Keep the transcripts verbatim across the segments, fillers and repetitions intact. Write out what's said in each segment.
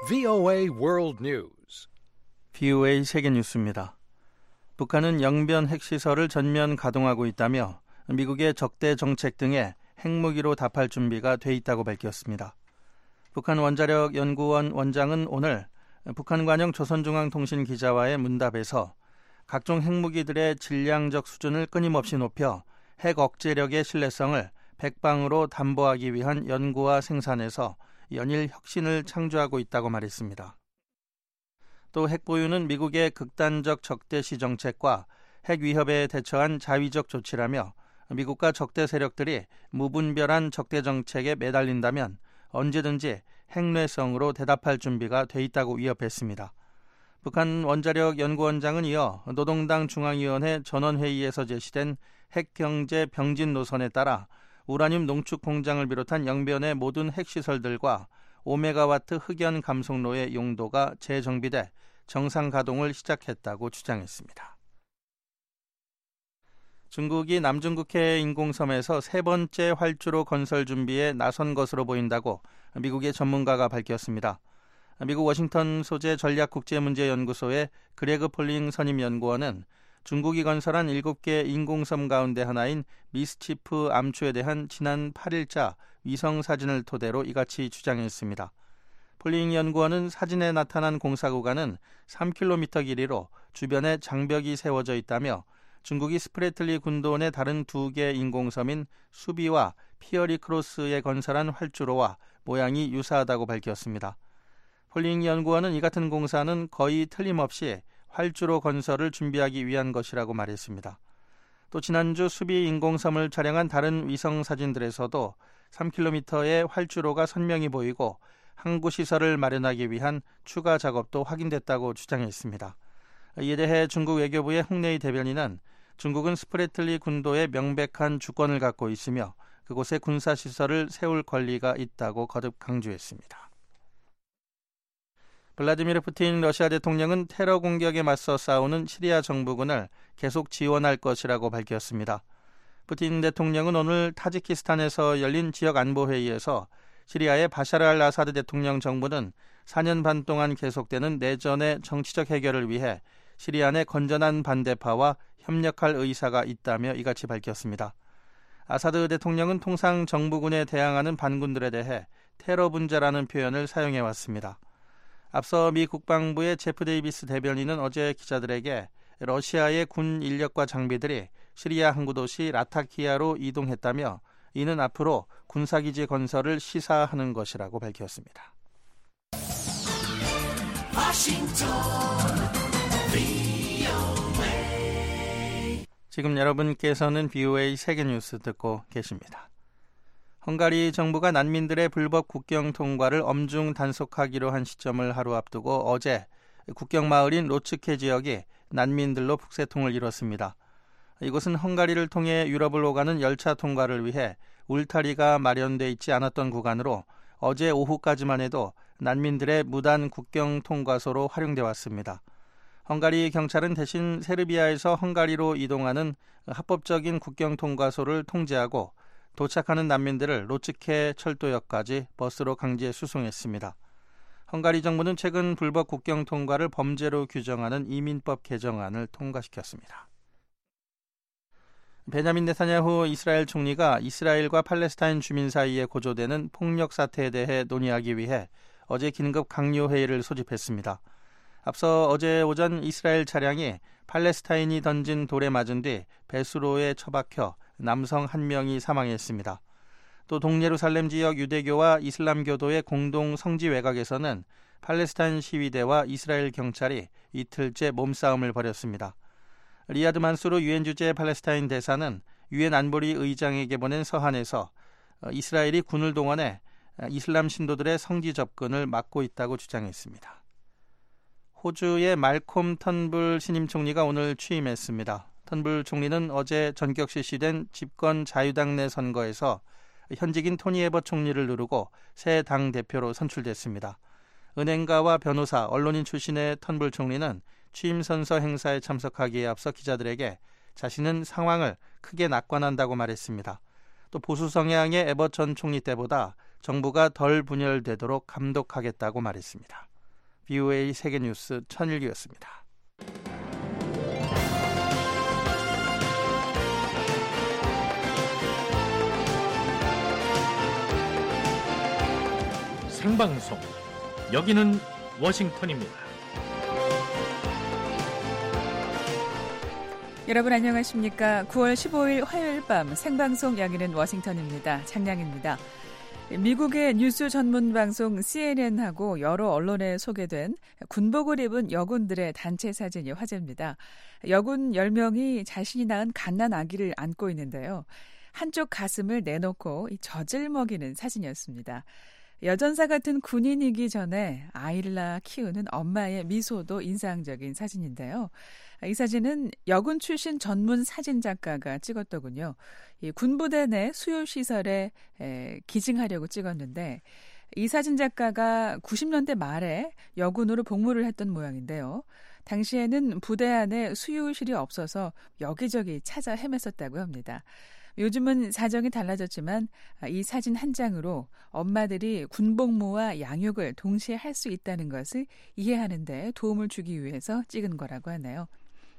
브이오에이 World News. 브이오에이 세계 뉴스입니다. 북한은 영변 핵시설을 전면 가동하고 있다며 미국의 적대 정책 등에 핵무기로 답할 준비가 돼 있다고 밝혔습니다. 북한 원자력연구원 원장은 오늘 북한 관영 조선중앙통신 기자와의 문답에서 각종 핵무기들의 질량적 수준을 끊임없이 높여 핵 억제력의 신뢰성을 백방으로 담보하기 위한 연구와 생산에서 연일 혁신을 창조하고 있다고 말했습니다. 또 핵 보유는 미국의 극단적 적대시 정책과 핵 위협에 대처한 자위적 조치라며 미국과 적대 세력들이 무분별한 적대 정책에 매달린다면 언제든지 핵뇌성으로 대답할 준비가 돼 있다고 위협했습니다. 북한 원자력연구원장은 이어 노동당 중앙위원회 전원회의에서 제시된 핵경제 병진 노선에 따라 우라늄 농축 공장을 비롯한 영변의 모든 핵시설들과 오 메가와트 흑연 감속로의 용도가 재정비돼 정상 가동을 시작했다고 주장했습니다. 중국이 남중국해 인공섬에서 세 번째 활주로 건설 준비에 나선 것으로 보인다고 미국의 전문가가 밝혔습니다. 미국 워싱턴 소재 전략국제문제연구소의 그레그 폴링 선임연구원은 중국이 건설한 일곱 개 인공섬 가운데 하나인 미스치프 암초에 대한 지난 팔 일자 위성사진을 토대로 이같이 주장했습니다. 폴링 연구원은 사진에 나타난 공사 구간은 삼 킬로미터 길이로 주변에 장벽이 세워져 있다며 중국이 스프레틀리 군도원의 다른 두 개 인공섬인 수비와 피어리 크로스에 건설한 활주로와 모양이 유사하다고 밝혔습니다. 폴링 연구원은 이 같은 공사는 거의 틀림없이 활주로 건설을 준비하기 위한 것이라고 말했습니다. 또 지난주 수비 인공섬을 촬영한 다른 위성 사진들에서도 삼 킬로미터의 활주로가 선명히 보이고 항구 시설을 마련하기 위한 추가 작업도 확인됐다고 주장했습니다. 이에 대해 중국 외교부의 홍레이 대변인은 중국은 스프레틀리 군도에 명백한 주권을 갖고 있으며 그곳에 군사시설을 세울 권리가 있다고 거듭 강조했습니다. 블라디미르 푸틴 러시아 대통령은 테러 공격에 맞서 싸우는 시리아 정부군을 계속 지원할 것이라고 밝혔습니다. 푸틴 대통령은 오늘 타지키스탄에서 열린 지역안보회의에서 시리아의 바샤르 알 아사드 대통령 정부는 사 년 반 동안 계속되는 내전의 정치적 해결을 위해 시리아 내 건전한 반대파와 협력할 의사가 있다며 이같이 밝혔습니다. 아사드 대통령은 통상 정부군에 대항하는 반군들에 대해 테러 분자라는 표현을 사용해왔습니다. 앞서 미 국방부의 제프 데이비스 대변인은 어제 기자들에게 러시아의 군 인력과 장비들이 시리아 항구 도시 라타키아로 이동했다며 이는 앞으로 군사기지 건설을 시사하는 것이라고 밝혔습니다. 워싱턴, 브이오에이. 지금 여러분께서는 브이오에이 세계뉴스 듣고 계십니다. 헝가리 정부가 난민들의 불법 국경 통과를 엄중 단속하기로 한 시점을 하루 앞두고 어제 국경 마을인 로츠케 지역이 난민들로 북새통을 이뤘습니다. 이곳은 헝가리를 통해 유럽을 오가는 열차 통과를 위해 울타리가 마련돼 있지 않았던 구간으로 어제 오후까지만 해도 난민들의 무단 국경 통과소로 활용돼 왔습니다. 헝가리 경찰은 대신 세르비아에서 헝가리로 이동하는 합법적인 국경 통과소를 통제하고 도착하는 난민들을 로츠케 철도역까지 버스로 강제 수송했습니다. 헝가리 정부는 최근 불법 국경 통과를 범죄로 규정하는 이민법 개정안을 통과시켰습니다. 베냐민 네타냐후 이스라엘 총리가 이스라엘과 팔레스타인 주민 사이에 고조되는 폭력 사태에 대해 논의하기 위해 어제 긴급 강요회의를 소집했습니다. 앞서 어제 오전 이스라엘 차량이 팔레스타인이 던진 돌에 맞은 뒤 배수로에 처박혀 남성 한 명이 사망했습니다. 또 동예루살렘 지역 유대교와 이슬람교도의 공동 성지 외곽에서는 팔레스타인 시위대와 이스라엘 경찰이 이틀째 몸싸움을 벌였습니다. 리야드 만수르 유엔 주재 팔레스타인 대사는 유엔 안보리 의장에게 보낸 서한에서 이스라엘이 군을 동원해 이슬람 신도들의 성지 접근을 막고 있다고 주장했습니다. 호주의 말콤 턴불 신임 총리가 오늘 취임했습니다. 턴불 총리는 어제 전격 실시된 집권 자유당 내 선거에서 현직인 토니 에버 총리를 누르고 새 당 대표로 선출됐습니다. 은행가와 변호사, 언론인 출신의 턴불 총리는 취임 선서 행사에 참석하기에 앞서 기자들에게 자신은 상황을 크게 낙관한다고 말했습니다. 또 보수 성향의 에버 전 총리 때보다 정부가 덜 분열되도록 감독하겠다고 말했습니다. 브이오에이 세계뉴스 천일기였습니다. 생방송, 여기는 워싱턴입니다. 여러분 안녕하십니까? 구월 십오일 화요일 밤 생방송 여기는 워싱턴입니다. 장량입니다. 미국의 뉴스 전문 방송 씨엔엔하고 여러 언론에 소개된 군복을 입은 여군들의 단체 사진이 화제입니다. 여군 열 명이 자신이 낳은 갓난 아기를 안고 있는데요. 한쪽 가슴을 내놓고 젖을 먹이는 사진이었습니다. 여전사 같은 군인이기 전에 아이를 낳아 키우는 엄마의 미소도 인상적인 사진인데요. 이 사진은 여군 출신 전문 사진작가가 찍었더군요. 이 군부대 내 수요시설에 에, 기증하려고 찍었는데 이 사진작가가 구십 년대 말에 여군으로 복무를 했던 모양인데요. 당시에는 부대 안에 수요실이 없어서 여기저기 찾아 헤맸었다고 합니다. 요즘은 사정이 달라졌지만 이 사진 한 장으로 엄마들이 군복무와 양육을 동시에 할 수 있다는 것을 이해하는 데 도움을 주기 위해서 찍은 거라고 하네요.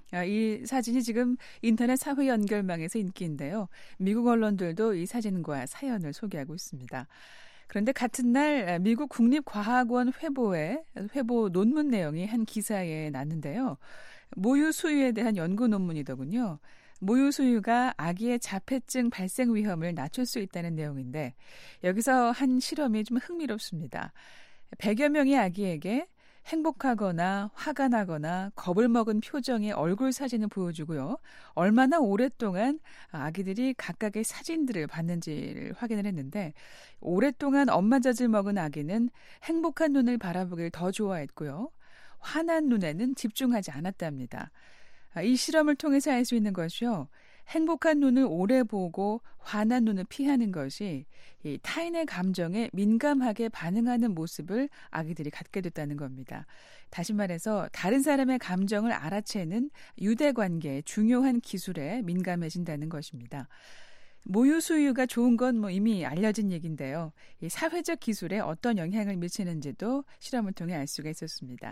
이 사진이 지금 인터넷 사회 연결망에서 인기인데요. 미국 언론들도 이 사진과 사연을 소개하고 있습니다. 그런데 같은 날 미국 국립과학원 회보에 회보 논문 내용이 한 기사에 났는데요. 모유 수유에 대한 연구 논문이더군요. 모유 수유가 아기의 자폐증 발생 위험을 낮출 수 있다는 내용인데 여기서 한 실험이 좀 흥미롭습니다. 백여 명의 아기에게 행복하거나 화가 나거나 겁을 먹은 표정의 얼굴 사진을 보여주고요. 얼마나 오랫동안 아기들이 각각의 사진들을 봤는지를 확인을 했는데 오랫동안 엄마 젖을 먹은 아기는 행복한 눈을 바라보길 더 좋아했고요. 화난 눈에는 집중하지 않았답니다. 이 실험을 통해서 알 수 있는 것이요. 행복한 눈을 오래 보고 화난 눈을 피하는 것이 이 타인의 감정에 민감하게 반응하는 모습을 아기들이 갖게 됐다는 겁니다. 다시 말해서 다른 사람의 감정을 알아채는 유대관계의 중요한 기술에 민감해진다는 것입니다. 모유 수유가 좋은 건 뭐 이미 알려진 얘기인데요. 이 사회적 기술에 어떤 영향을 미치는지도 실험을 통해 알 수가 있었습니다.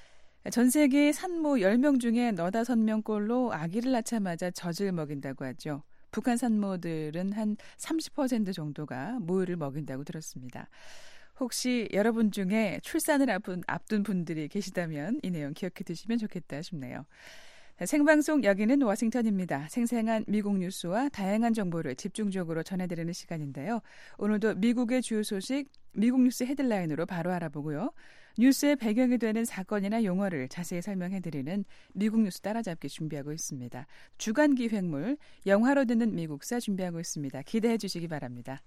전 세계 산모 열 명 중에 너다섯 명꼴로 아기를 낳자마자 젖을 먹인다고 하죠. 북한 산모들은 한 삼십 퍼센트 정도가 모유를 먹인다고 들었습니다. 혹시 여러분 중에 출산을 앞둔, 앞둔 분들이 계시다면 이 내용 기억해 두시면 좋겠다 싶네요. 생방송 여기는 워싱턴입니다. 생생한 미국 뉴스와 다양한 정보를 집중적으로 전해드리는 시간인데요. 오늘도 미국의 주요 소식, 미국 뉴스 헤드라인으로 바로 알아보고요. 뉴스의 배경이 되는 사건이나 용어를 자세히 설명해드리는 미국 뉴스 따라잡기 준비하고 있습니다. 주간 기획물, 영화로 듣는 미국사 준비하고 있습니다. 기대해 주시기 바랍니다.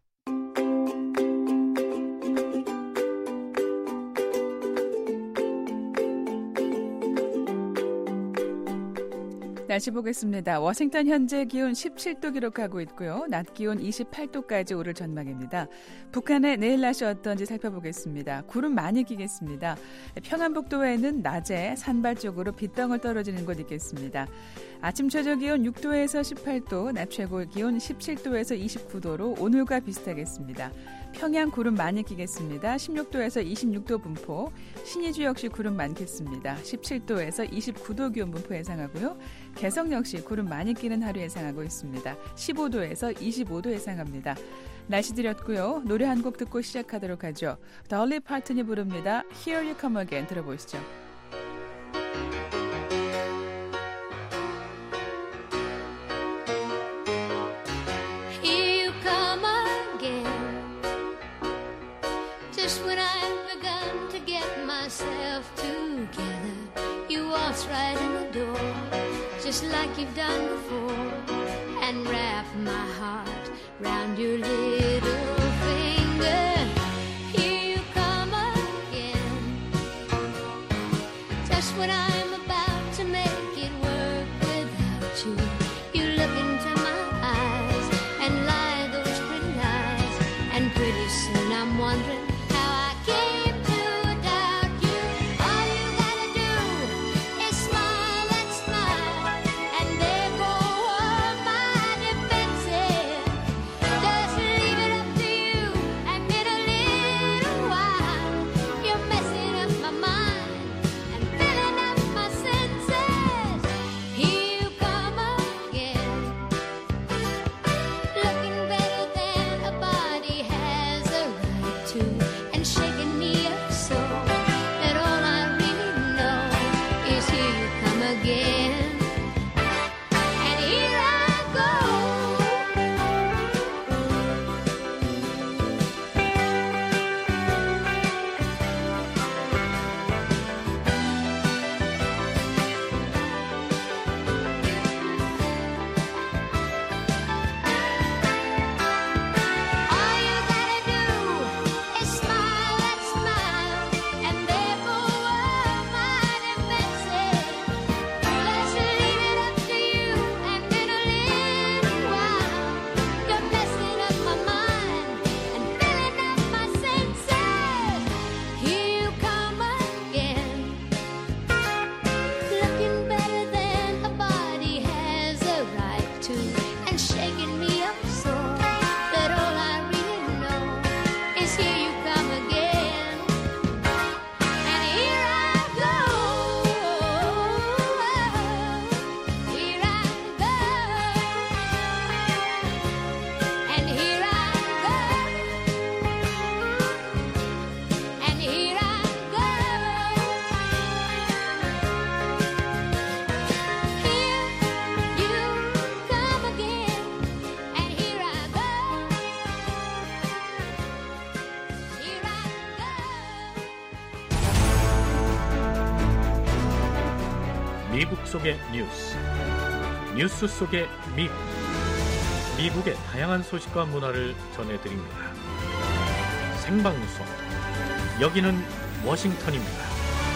날씨 보겠습니다. 워싱턴 현재 기온 십칠 도 기록하고 있고요. 낮 기온 이십팔 도까지 오를 전망입니다. 북한의 내일 날씨 어떤지 살펴보겠습니다. 구름 많이 끼겠습니다. 평안북도에는 낮에 산발 쪽으로 빗덩을 떨어지는 곳 있겠습니다. 아침 최저 기온 육 도에서 십팔 도, 낮 최고 기온 십칠 도에서 이십구 도로 오늘과 비슷하겠습니다. 평양 구름 많이 끼겠습니다. 십육 도에서 이십육 도 분포, 신의주 역시 구름 많겠습니다. 십칠 도에서 이십구 도 기온 분포 예상하고요. 개성 역시 구름 많이 끼는 하루 예상하고 있습니다. 십오 도에서 이십오 도 예상합니다. 날씨 드렸고요. 노래 한 곡 듣고 시작하도록 하죠. 덜리 파튼이 부릅니다. Here You Come Again 들어보시죠. Right in the door, just like you've done before, and wrap my heart round your little finger. Here you come again, just when I'm about to make it work without you. You look into my eyes and lie those pretty lies, and pretty soon I'm wondering how I came to doubt you. All you gotta do is smile and smile, and there go all my defenses. Just leave it up to you, and in a little while you're messing up my mind. 미국 속의 뉴스, 뉴스 속의 미국, 미국의 다양한 소식과 문화를 전해드립니다. 생방송, 여기는 워싱턴입니다.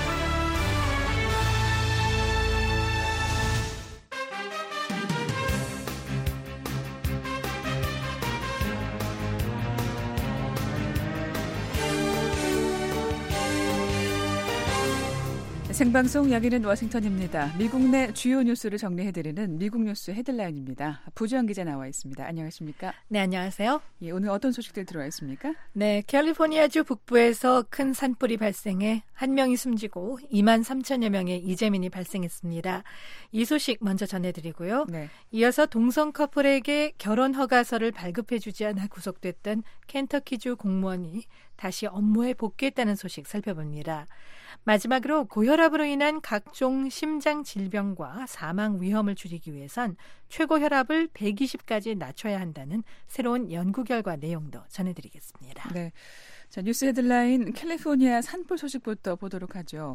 생방송 여기는 워싱턴입니다. 미국 내 주요 뉴스를 정리해드리는 미국 뉴스 헤드라인입니다. 부주영 기자 나와 있습니다. 안녕하십니까? 네, 안녕하세요. 예, 오늘 어떤 소식들 들어와 있습니까? 네, 캘리포니아주 북부에서 큰 산불이 발생해 한 명이 숨지고 이만 삼천여 명의 이재민이 발생했습니다. 이 소식 먼저 전해드리고요. 네. 이어서 동성 커플에게 결혼 허가서를 발급해주지 않아 구속됐던 켄터키주 공무원이 다시 업무에 복귀했다는 소식 살펴봅니다. 마지막으로 고혈압으로 인한 각종 심장 질병과 사망 위험을 줄이기 위해선 최고 혈압을 백이십까지 낮춰야 한다는 새로운 연구 결과 내용도 전해드리겠습니다. 네, 자, 뉴스 헤드라인 캘리포니아 산불 소식부터 보도록 하죠.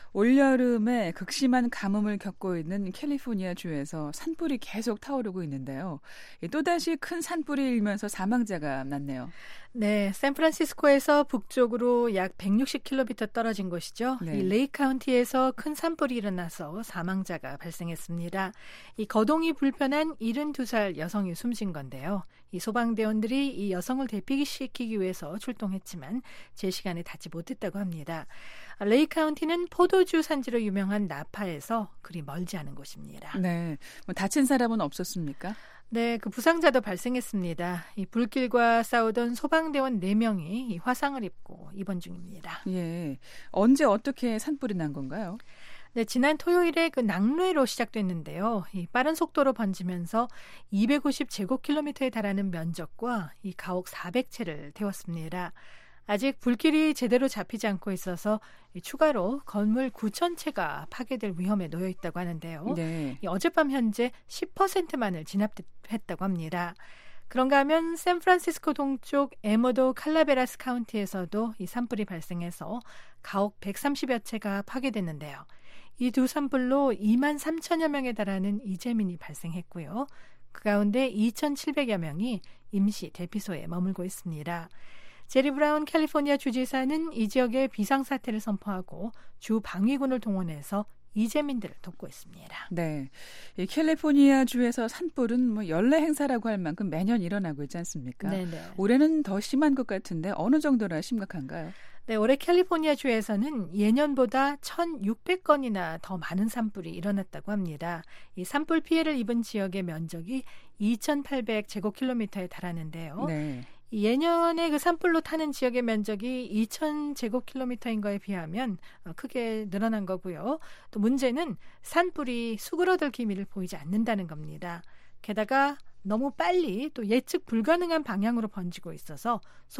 올여름에 극심한 가뭄을 겪고 있는 캘리포니아주에서 산불이 계속 타오르고 있는데요. 또다시 큰 산불이 일면서 사망자가 났네요. 네, 샌프란시스코에서 북쪽으로 약 백육십 킬로미터 떨어진 곳이죠. 네. 이 레이 카운티에서 큰 산불이 일어나서 사망자가 발생했습니다. 이 거동이 불편한 칠십이 살 여성이 숨진 건데요. 이 소방대원들이 이 여성을 대피시키기 위해서 출동했지만 제 시간에 닿지 못했다고 합니다. 레이 카운티는 포도주 산지로 유명한 나파에서 그리 멀지 않은 곳입니다. 네, 뭐 다친 사람은 없었습니까? 네, 그 부상자도 발생했습니다. 이 불길과 싸우던 소방대원 네 명이 이 화상을 입고 입원 중입니다. 예, 언제 어떻게 산불이 난 건가요? 네, 지난 토요일에 그 낙뢰로 시작됐는데요. 이 빠른 속도로 번지면서 이백오십 제곱킬로미터에 달하는 면적과 이 가옥 사백 채를 태웠습니다. 아직 불길이 제대로 잡히지 않고 있어서 추가로 건물 구천 채가 파괴될 위험에 놓여 있다고 하는데요. 네. 어젯밤 현재 십 퍼센트만을 진압했다고 합니다. 그런가 하면 샌프란시스코 동쪽 에머도 칼라베라스 카운티에서도 이 산불이 발생해서 가옥 백삼십여 채가 파괴됐는데요. 이 두 산불로 이만 삼천여 명에 달하는 이재민이 발생했고요. 그 가운데 이천칠백여 명이 임시 대피소에 머물고 있습니다. 제리 브라운 캘리포니아 주지사는 이 지역에 비상사태를 선포하고 주 방위군을 동원해서 이재민들을 돕고 있습니다. 네, 이 캘리포니아 주에서 산불은 뭐 연례 행사라고 할 만큼 매년 일어나고 있지 않습니까? 네네. 올해는 더 심한 것 같은데 어느 정도나 심각한가요? 네, 올해 캘리포니아 주에서는 예년보다 천육백 건이나 더 많은 산불이 일어났다고 합니다. 이 산불 피해를 입은 지역의 면적이 이천팔백 제곱킬로미터에 달하는데요. 네. 예년에 그 산불로 타는 지역의 면적이 이천 제곱킬로미터인 거에 비하면 크게 늘어난 거고요. 또 문제는 산불이 수그러들 기미를 보이지 않는다는 겁니다. 게다가 너무 빨리 또 예측 불가능한 방향으로 번지고 있어서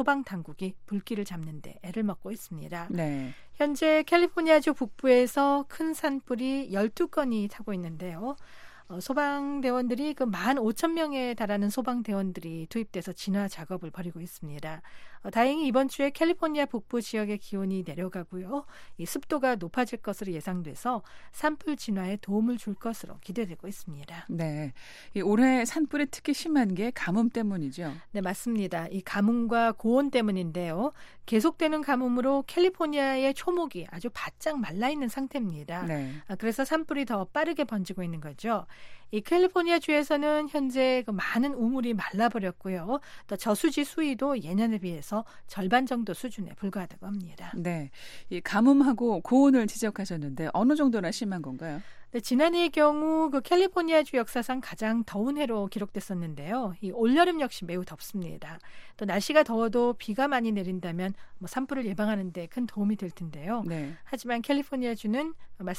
소방당국이 불길을 잡는 데 애를 먹고 있습니다. 네. 현재 캘리포니아주 북부에서 큰 산불이 열두 건이 타고 있는데요. 어, 소방대원들이 그 만 오천 명에 달하는 소방대원들이 투입돼서 진화 작업을 벌이고 있습니다. 어, 다행히 이번 주에 캘리포니아 북부 지역의 기온이 내려가고요. 이 습도가 높아질 것으로 예상돼서 산불 진화에 도움을 줄 것으로 기대되고 있습니다. 네, 이 올해 산불이 특히 심한 게 가뭄 때문이죠. 네, 맞습니다. 이 가뭄과 고온 때문인데요. 계속되는 가뭄으로 캘리포니아의 초목이 아주 바짝 말라있는 상태입니다. 네. 아, 그래서 산불이 더 빠르게 번지고 있는 거죠. 이 캘리포니아 주에서는 현재 그 많은 우물이 말라버렸고요. 또 저수지 수위도 예년에 비해서 절반 정도 수준에 불과하다고 합니다. 네, 이 가뭄하고 고온을 지적하셨는데 어느 정도나 심한 건가요? 네, 지난해의 경우 그 캘리포니아주 역사상 가장 더운 해로 기록됐었는데요. 이 올여름 역시 매우 덥습니다. 또 날씨가 더워도 비가 많이 내린다면 뭐 산불을 예방하는 데 큰 도움이 될 텐데요. 네. 하지만 캘리포니아주는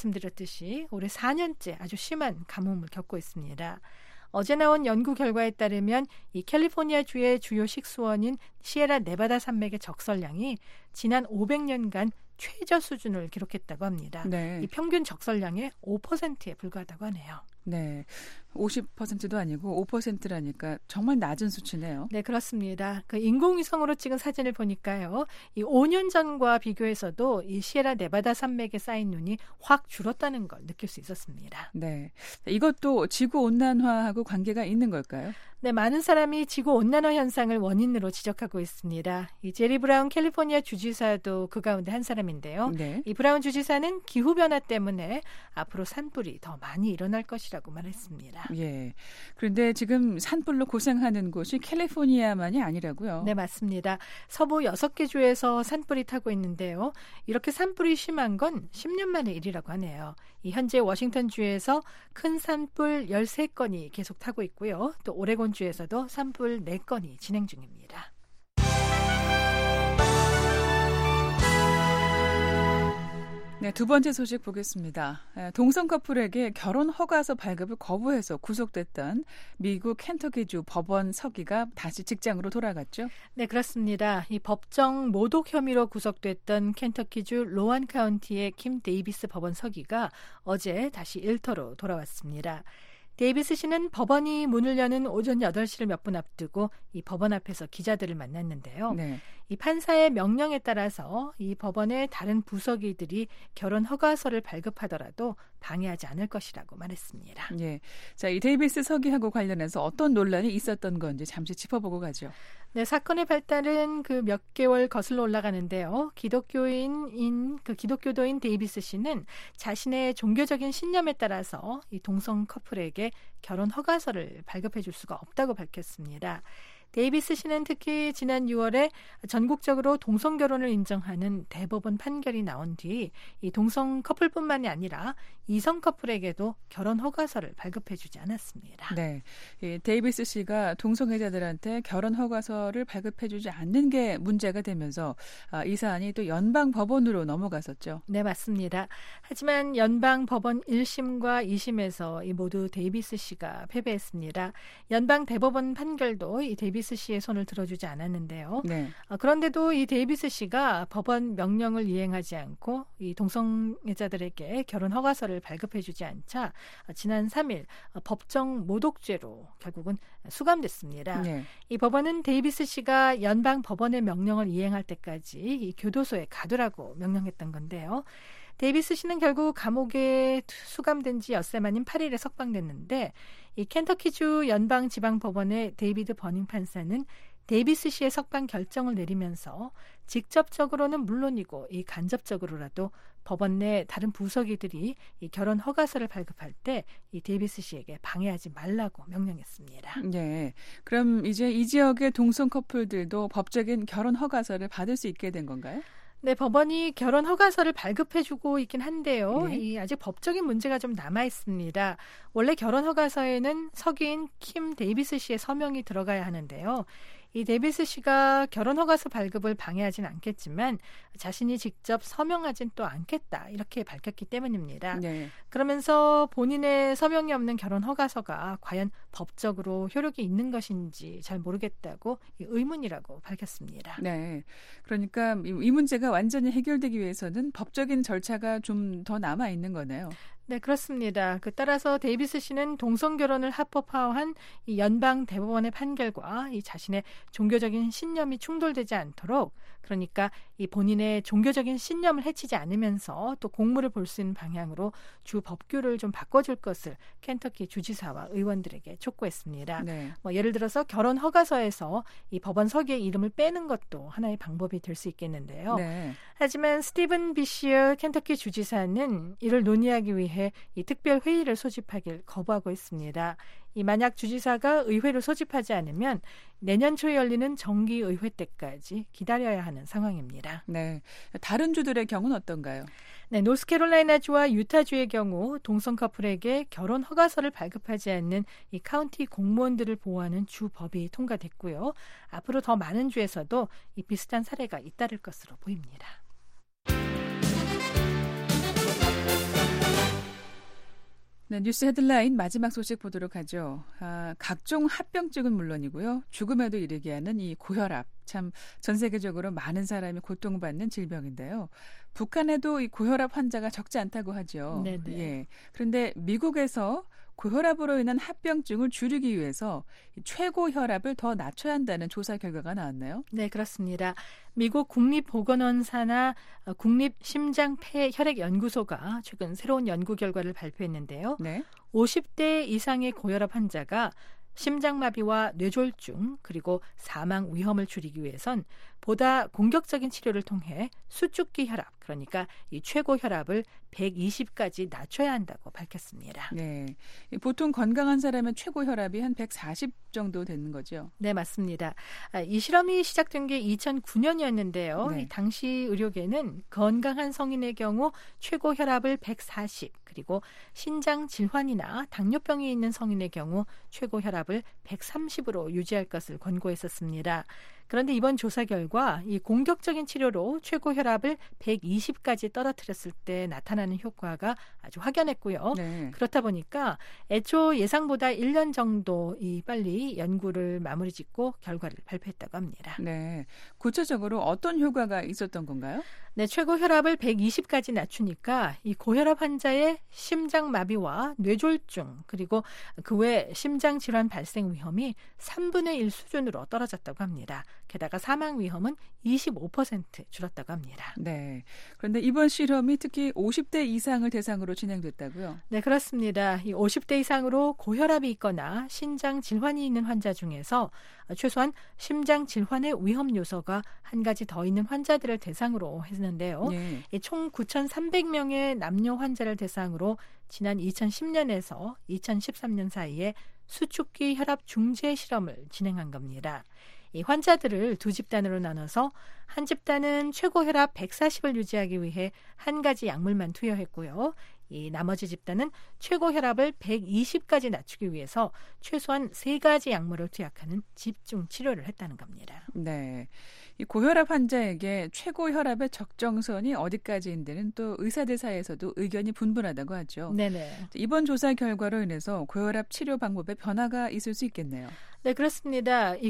말씀드렸듯이 올해 사 년째 아주 심한 가뭄을 겪고 있습니다. 어제 나온 연구 결과에 따르면 이 캘리포니아주의 주요 식수원인 시에라 네바다 산맥의 적설량이 지난 오백 년간 최저 수준을 기록했다고 합니다. 네. 이 평균 적설량의 오 퍼센트에 불과하다고 하네요. 네, 오십 퍼센트도 아니고 오 퍼센트라니까 정말 낮은 수치네요. 네, 그렇습니다. 그 인공위성으로 찍은 사진을 보니까요. 이 오 년 전과 비교해서도 이 시에라 네바다 산맥에 쌓인 눈이 확 줄었다는 걸 느낄 수 있었습니다. 네, 이것도 지구 온난화하고 관계가 있는 걸까요? 네, 많은 사람이 지구 온난화 현상을 원인으로 지적하고 있습니다. 이 제리 브라운 캘리포니아 주지사도 그 가운데 한 사람인데요. 네. 이 브라운 주지사는 기후 변화 때문에 앞으로 산불이 더 많이 일어날 것이라고 말했습니다. 예. 그런데 지금 산불로 고생하는 곳이 캘리포니아만이 아니라고요? 네, 맞습니다. 서부 여섯 개 주에서 산불이 타고 있는데요. 이렇게 산불이 심한 건 십 년 만의 일이라고 하네요. 이 현재 워싱턴 주에서 큰 산불 열세 건이 계속 타고 있고요. 또 오레곤 주에서도 산불 네 건이 진행 중입니다. 네, 두 번째 소식 보겠습니다. 동성 커플에게 결혼 허가서 발급을 거부해서 구속됐던 미국 켄터키주 법원 서기가 다시 직장으로 돌아갔죠? 네, 그렇습니다. 이 법정 모독 혐의로 구속됐던 켄터키주 로완 카운티의 킴 데이비스 법원 서기가 어제 다시 일터로 돌아왔습니다. 데이비스 씨는 법원이 문을 여는 오전 여덟 시를 몇 분 앞두고 이 법원 앞에서 기자들을 만났는데요. 네. 이 판사의 명령에 따라서 이 법원의 다른 부서기들이 결혼 허가서를 발급하더라도 방해하지 않을 것이라고 말했습니다. 예. 자, 이 데이비스 서기하고 관련해서 어떤 논란이 있었던 건지 잠시 짚어보고 가죠. 네, 사건의 발달은 그 몇 개월 거슬러 올라가는데요. 기독교인인 그 기독교도인 데이비스 씨는 자신의 종교적인 신념에 따라서 이 동성 커플에게 결혼 허가서를 발급해 줄 수가 없다고 밝혔습니다. 데이비스 씨는 특히 지난 유월에 전국적으로 동성 결혼을 인정하는 대법원 판결이 나온 뒤 이 동성 커플뿐만이 아니라 이성 커플에게도 결혼 허가서를 발급해주지 않았습니다. 네, 이 데이비스 씨가 동성애자들한테 결혼 허가서를 발급해주지 않는 게 문제가 되면서 아, 이 사안이 또 연방 법원으로 넘어갔었죠. 네, 맞습니다. 하지만 연방 법원 일 심과 이 심에서 이 모두 데이비스 씨가 패배했습니다. 연방 대법원 판결도 이 데이비스 씨의 손을 들어주지 않았는데요. 네. 아, 그런데도 이 데이비스 씨가 법원 명령을 이행하지 않고 이 동성애자들에게 결혼 허가서를 발급해주지 않자 지난 삼 일 법정 모독죄로 결국은 수감됐습니다. 네. 이 법원은 데이비스 씨가 연방 법원의 명령을 이행할 때까지 이 교도소에 가두라고 명령했던 건데요. 데이비스 씨는 결국 감옥에 수감된 지 엿새 만인 팔 일에 석방됐는데 이 켄터키주 연방지방법원의 데이비드 버닝 판사는 데이비스 씨의 석방 결정을 내리면서 직접적으로는 물론이고 이 간접적으로라도 법원 내 다른 부서기들이 이 결혼 허가서를 발급할 때 이 데이비스 씨에게 방해하지 말라고 명령했습니다. 네. 그럼 이제 이 지역의 동성 커플들도 법적인 결혼 허가서를 받을 수 있게 된 건가요? 네, 법원이 결혼 허가서를 발급해주고 있긴 한데요. 네. 이 아직 법적인 문제가 좀 남아 있습니다. 원래 결혼 허가서에는 서기인 킴 데이비스 씨의 서명이 들어가야 하는데요. 이 데이비스 씨가 결혼 허가서 발급을 방해하지는 않겠지만 자신이 직접 서명하진 또 않겠다 이렇게 밝혔기 때문입니다. 네. 그러면서 본인의 서명이 없는 결혼 허가서가 과연 법적으로 효력이 있는 것인지 잘 모르겠다고 의문이라고 밝혔습니다. 네. 그러니까 이 문제가 완전히 해결되기 위해서는 법적인 절차가 좀 더 남아 있는 거네요. 네, 그렇습니다. 그 따라서 데이비스 씨는 동성 결혼을 합법화한 이 연방 대법원의 판결과 이 자신의 종교적인 신념이 충돌되지 않도록, 그러니까 이 본인의 종교적인 신념을 해치지 않으면서 또 공무를 볼 수 있는 방향으로 주 법규를 좀 바꿔줄 것을 켄터키 주지사와 의원들에게 촉구했습니다. 네. 뭐 예를 들어서 결혼 허가서에서 이 법원 서기의 이름을 빼는 것도 하나의 방법이 될 수 있겠는데요. 네. 하지만 스티븐 비시어 켄터키 주지사는 이를 논의하기 위해 이 특별 회의를 소집하길 거부하고 있습니다. 이 만약 주지사가 의회를 소집하지 않으면 내년 초에 열리는 정기 의회 때까지 기다려야 하는 상황입니다. 네. 다른 주들의 경우는 어떤가요? 네, 노스캐롤라이나주와 유타주의 경우 동성 커플에게 결혼 허가서를 발급하지 않는 이 카운티 공무원들을 보호하는 주 법이 통과됐고요. 앞으로 더 많은 주에서도 이 비슷한 사례가 잇따를 것으로 보입니다. 네, 뉴스 헤드라인 마지막 소식 보도록 하죠. 아, 각종 합병증은 물론이고요. 죽음에도 이르게 하는 이 고혈압. 참 전 세계적으로 많은 사람이 고통받는 질병인데요. 북한에도 이 고혈압 환자가 적지 않다고 하죠. 네네. 예. 그런데 미국에서 고혈압으로 인한 합병증을 줄이기 위해서 최고 혈압을 더 낮춰야 한다는 조사 결과가 나왔나요? 네, 그렇습니다. 미국 국립보건원사나 국립심장폐혈액연구소가 최근 새로운 연구 결과를 발표했는데요. 네. 오십 대 이상의 고혈압 환자가 심장마비와 뇌졸중 그리고 사망 위험을 줄이기 위해선 보다 공격적인 치료를 통해 수축기 혈압, 그러니까 이 최고 혈압을 백이십까지 낮춰야 한다고 밝혔습니다. 네. 보통 건강한 사람은 최고 혈압이 한 백사십 정도 되는 거죠? 네, 맞습니다. 이 실험이 시작된 게 이천구 년이었는데요. 네. 이 당시 의료계는 건강한 성인의 경우 최고 혈압을 백사십, 그리고 신장 질환이나 당뇨병이 있는 성인의 경우 최고 혈압을 백삼십으로 유지할 것을 권고했었습니다. 그런데 이번 조사 결과 이 공격적인 치료로 최고 혈압을 백이십까지 떨어뜨렸을 때 나타나는 효과가 아주 확연했고요. 네. 그렇다 보니까 애초 예상보다 일 년 정도 이 빨리 연구를 마무리 짓고 결과를 발표했다고 합니다. 네. 구체적으로 어떤 효과가 있었던 건가요? 네, 최고 혈압을 백이십까지 낮추니까 이 고혈압 환자의 심장 마비와 뇌졸중 그리고 그 외 심장 질환 발생 위험이 삼분의 일 수준으로 떨어졌다고 합니다. 게다가 사망 위험은 이십오 퍼센트 줄었다고 합니다. 네. 그런데 이번 실험이 특히 오십 대 이상을 대상으로 진행됐다고요? 네, 그렇습니다. 이 오십 대 이상으로 고혈압이 있거나 신장 질환이 있는 환자 중에서 최소한 심장 질환의 위험 요소가 한 가지 더 있는 환자들을 대상으로 했는데요. 네. 총 구천삼백 명의 남녀 환자를 대상으로 지난 이천십 년에서 이천십삼 년 사이에 수축기 혈압 중재 실험을 진행한 겁니다. 이 환자들을 두 집단으로 나눠서 한 집단은 최고 혈압 백사십을 유지하기 위해 한 가지 약물만 투여했고요. 이 나머지 집단은 최고 혈압을 백이십까지 낮추기 위해서 최소한 세 가지 약물을 투약하는 집중 치료를 했다는 겁니다. 네. 이 고혈압 환자에게 최고 혈압의 적정선이 어디까지인지는 또 의사들 사이에서도 의견이 분분하다고 하죠. 네네. 이번 조사 결과로 인해서 고혈압 치료 방법에 변화가 있을 수 있겠네요. 네, 그렇습니다. 이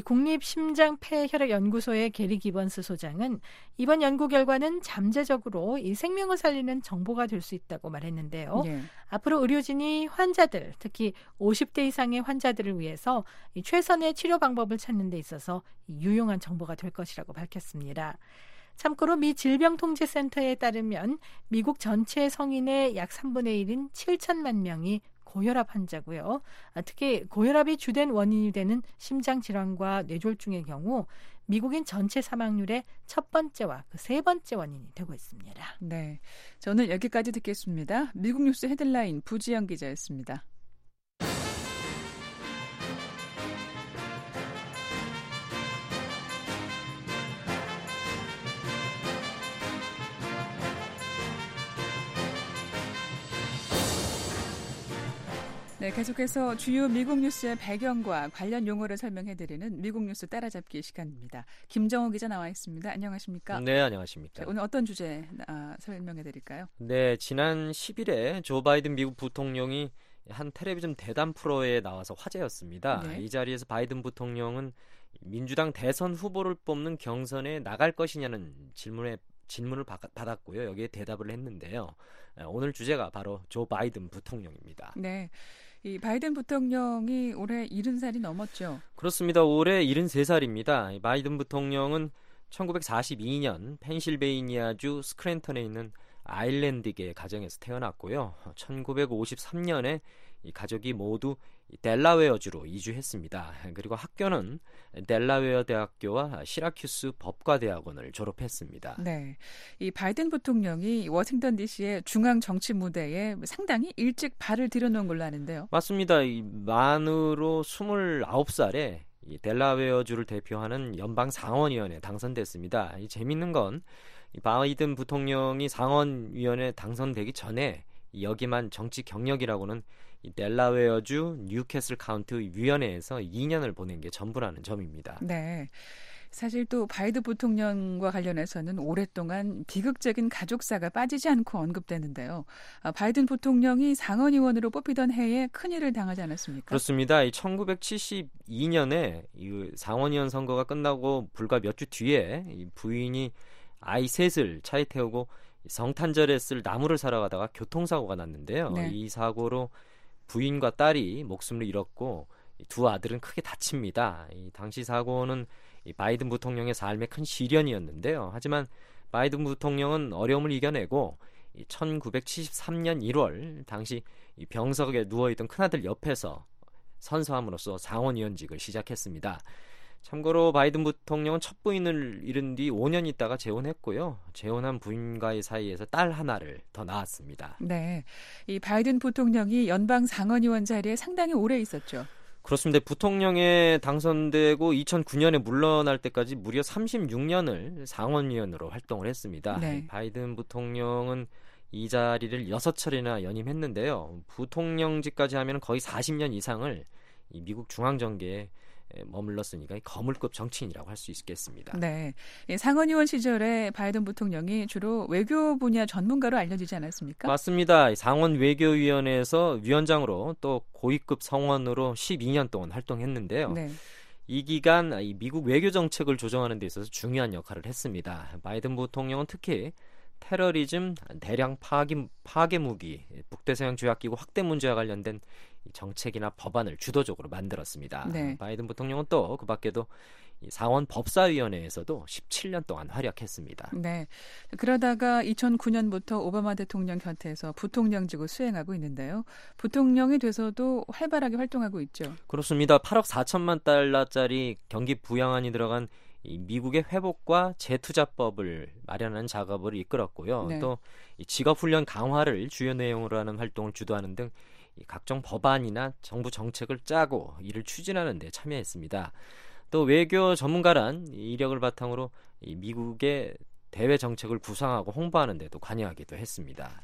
국립심장폐혈액연구소의 게리 기번스 소장은 이번 연구 결과는 잠재적으로 이 생명을 살리는 정보가 될 수 있다고 말했는데요. 예. 앞으로 의료진이 환자들, 특히 오십 대 이상의 환자들을 위해서 이 최선의 치료 방법을 찾는 데 있어서 유용한 정보가 될 것이라고 밝혔습니다. 참고로 미 질병통제센터에 따르면 미국 전체 성인의 약 삼분의 일인 칠천만 명이 고혈압 환자고요. 특히 고혈압이 주된 원인이 되는 심장 질환과 뇌졸중의 경우 미국인 전체 사망률의 첫 번째와 그 세 번째 원인이 되고 있습니다. 네, 저는 여기까지 듣겠습니다. 미국 뉴스 헤드라인 부지영 기자였습니다. 네, 계속해서 주요 미국 뉴스의 배경과 관련 용어를 설명해드리는 미국 뉴스 따라잡기 시간입니다. 김정호 기자 나와 있습니다. 안녕하십니까? 네, 안녕하십니까? 자, 오늘 어떤 주제 아, 설명해드릴까요? 네, 지난 십 일에 조 바이든 미국 부통령이 한 텔레비전 대담 프로에 나와서 화제였습니다. 네. 이 자리에서 바이든 부통령은 민주당 대선 후보를 뽑는 경선에 나갈 것이냐는 질문에 질문을 받았고요. 여기에 대답을 했는데요. 오늘 주제가 바로 조 바이든 부통령입니다. 네, 이 바이든 부통령이 올해 일흔 살이 넘었죠. 그렇습니다. 올해 일흔세 살입니다. 바이든 부통령은 천구백사십이 년 펜실베이니아주 스크랜턴에 있는 아일랜드계 가정에서 태어났고요. 천구백오십삼 년에 이 가족이 모두 델라웨어주로 이주했습니다. 그리고 학교는 델라웨어 대학교와 시라큐스 법과대학원을 졸업했습니다. 네, 이 바이든 부통령이 워싱턴 디씨의 중앙 정치 무대에 상당히 일찍 발을 들여놓은 걸로 아는데요. 맞습니다. 이 만으로 스물아홉 살에 이 델라웨어주를 대표하는 연방 상원의원에 당선됐습니다. 이 재밌는 건 이 바이든 부통령이 상원의원에 당선되기 전에 여기만 정치 경력이라고는 이 델라웨어주 뉴캐슬 카운티 위원회에서 이 년을 보낸 게 전부라는 점입니다. 네, 사실 또 바이든 부통령과 관련해서는 오랫동안 비극적인 가족사가 빠지지 않고 언급되는데요. 아, 바이든 부통령이 상원의원으로 뽑히던 해에 큰일을 당하지 않았습니까? 그렇습니다. 이 천구백칠십이 년에 이 상원의원 선거가 끝나고 불과 몇 주 뒤에 이 부인이 아이 셋을 차에 태우고 성탄절에 쓸 나무를 사러 가다가 교통사고가 났는데요. 네. 이 사고로 부인과 딸이 목숨을 잃었고 두 아들은 크게 다칩니다. 이 당시 사고는 이 바이든 부통령의 삶의 큰 시련이었는데요. 하지만 바이든 부통령은 어려움을 이겨내고 이 천구백칠십삼 년 일월 당시 이 병석에 누워있던 큰아들 옆에서 선서함으로써 상원의원직을 시작했습니다. 참고로 바이든 부통령은 첫 부인을 잃은 뒤 오 년 있다가 재혼했고요. 재혼한 부인과의 사이에서 딸 하나를 더 낳았습니다. 네, 이 바이든 부통령이 연방 상원의원 자리에 상당히 오래 있었죠. 그렇습니다. 부통령에 당선되고 이천구 년에 물러날 때까지 무려 삼십육 년을 상원의원으로 활동을 했습니다. 네. 바이든 부통령은 이 자리를 여섯 차례나 연임했는데요. 부통령직까지 하면 거의 사십 년 이상을 이 미국 중앙정계에 머물렀으니까 거물급 정치인이라고 할 수 있겠습니다. 네, 상원의원 시절에 바이든 부통령이 주로 외교 분야 전문가로 알려지지 않았습니까? 맞습니다. 상원 외교위원회에서 위원장으로 또 고위급 성원으로 십이 년 동안 활동했는데요. 네. 이 기간 이 미국 외교 정책을 조정하는 데 있어서 중요한 역할을 했습니다. 바이든 부통령은 특히 테러리즘, 대량 파기, 파괴 무기, 북대서양 조약기구 확대 문제와 관련된 정책이나 법안을 주도적으로 만들었습니다. 네. 바이든 부통령은 또 그 밖에도 상원 법사위원회에서도 십칠 년 동안 활약했습니다. 네. 그러다가 이천구 년부터 오바마 대통령 곁에서 부통령직을 수행하고 있는데요. 부통령이 돼서도 활발하게 활동하고 있죠. 그렇습니다. 팔억 사천만 달러짜리 경기 부양안이 들어간 이 미국의 회복과 재투자법을 마련하는 작업을 이끌었고요. 네. 또 이 직업훈련 강화를 주요 내용으로 하는 활동을 주도하는 등 이 각종 법안이나 정부 정책을 짜고 이를 추진하는 데 참여했습니다. 또 외교 전문가란 이력을 바탕으로 이 미국의 대외 정책을 구상하고 홍보하는 데도 관여하기도 했습니다.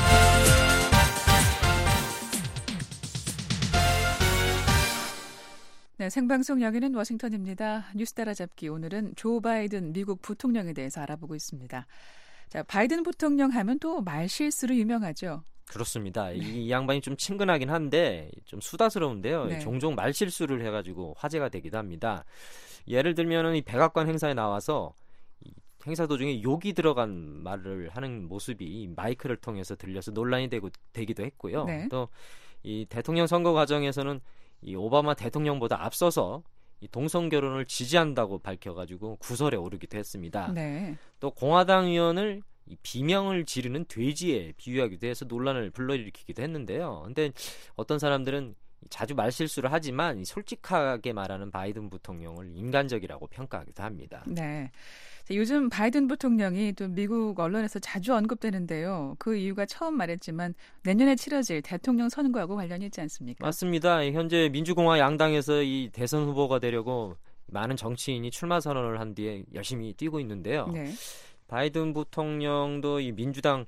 네, 생방송 여기는 워싱턴입니다. 뉴스 따라잡기 오늘은 조 바이든 미국 부통령에 대해서 알아보고 있습니다. 자, 바이든 부통령 하면 또 말실수로 유명하죠. 그렇습니다. 이, 이 양반이 좀 친근하긴 한데 좀 수다스러운데요. 네. 종종 말실수를 해가지고 화제가 되기도 합니다. 예를 들면은 이 백악관 행사에 나와서 이 행사 도중에 욕이 들어간 말을 하는 모습이 이 마이크를 통해서 들려서 논란이 되고 되기도 했고요. 네. 또 이 대통령 선거 과정에서는 이 오바마 대통령보다 앞서서 이 동성 결혼을 지지한다고 밝혀가지고 구설에 오르기도 했습니다. 네. 또 공화당 의원을 이 비명을 지르는 돼지에 비유하기도 해서 논란을 불러일으키기도 했는데요. 근데 어떤 사람들은 자주 말실수를 하지만 솔직하게 말하는 바이든 부통령을 인간적이라고 평가하기도 합니다. 네. 자, 요즘 바이든 부통령이 또 미국 언론에서 자주 언급되는데요. 그 이유가 처음 말했지만 내년에 치러질 대통령 선거하고 관련이 있지 않습니까? 맞습니다. 현재 민주공화 양당에서 이 대선 후보가 되려고 많은 정치인이 출마 선언을 한 뒤에 열심히 뛰고 있는데요. 네. 바이든 부통령도 이 민주당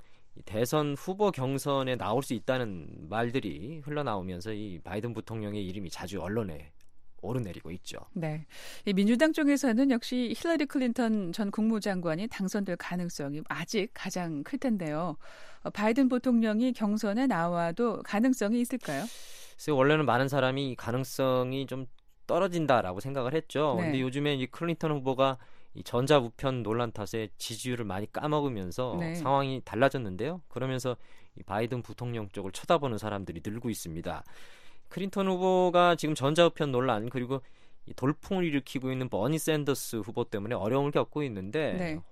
대선 후보 경선에 나올 수 있다는 말들이 흘러나오면서 이 바이든 부통령의 이름이 자주 언론에 오르내리고 있죠. 네. 이 민주당 쪽에서는 역시 힐러리 클린턴 전 국무장관이 당선될 가능성이 아직 가장 클 텐데요. 어, 바이든 부통령이 경선에 나와도 가능성이 있을까요? 그래서 원래는 많은 사람이 가능성이 좀 떨어진다라고 생각을 했죠. 네. 근데 요즘에 이 클린턴 후보가 이 전자우편 논란 탓에 지지율을 많이 까먹으면서 네. 상황이 달라졌는데요. 그러면서 이 바이든 부통령 쪽을 쳐다보는 사람들이 늘고 있습니다. 클린턴 후보가 지금 전자우편 논란 그리고 이 돌풍을 일으키고 있는 버니 샌더스 후보 때문에 어려움을 겪고 있는데 네.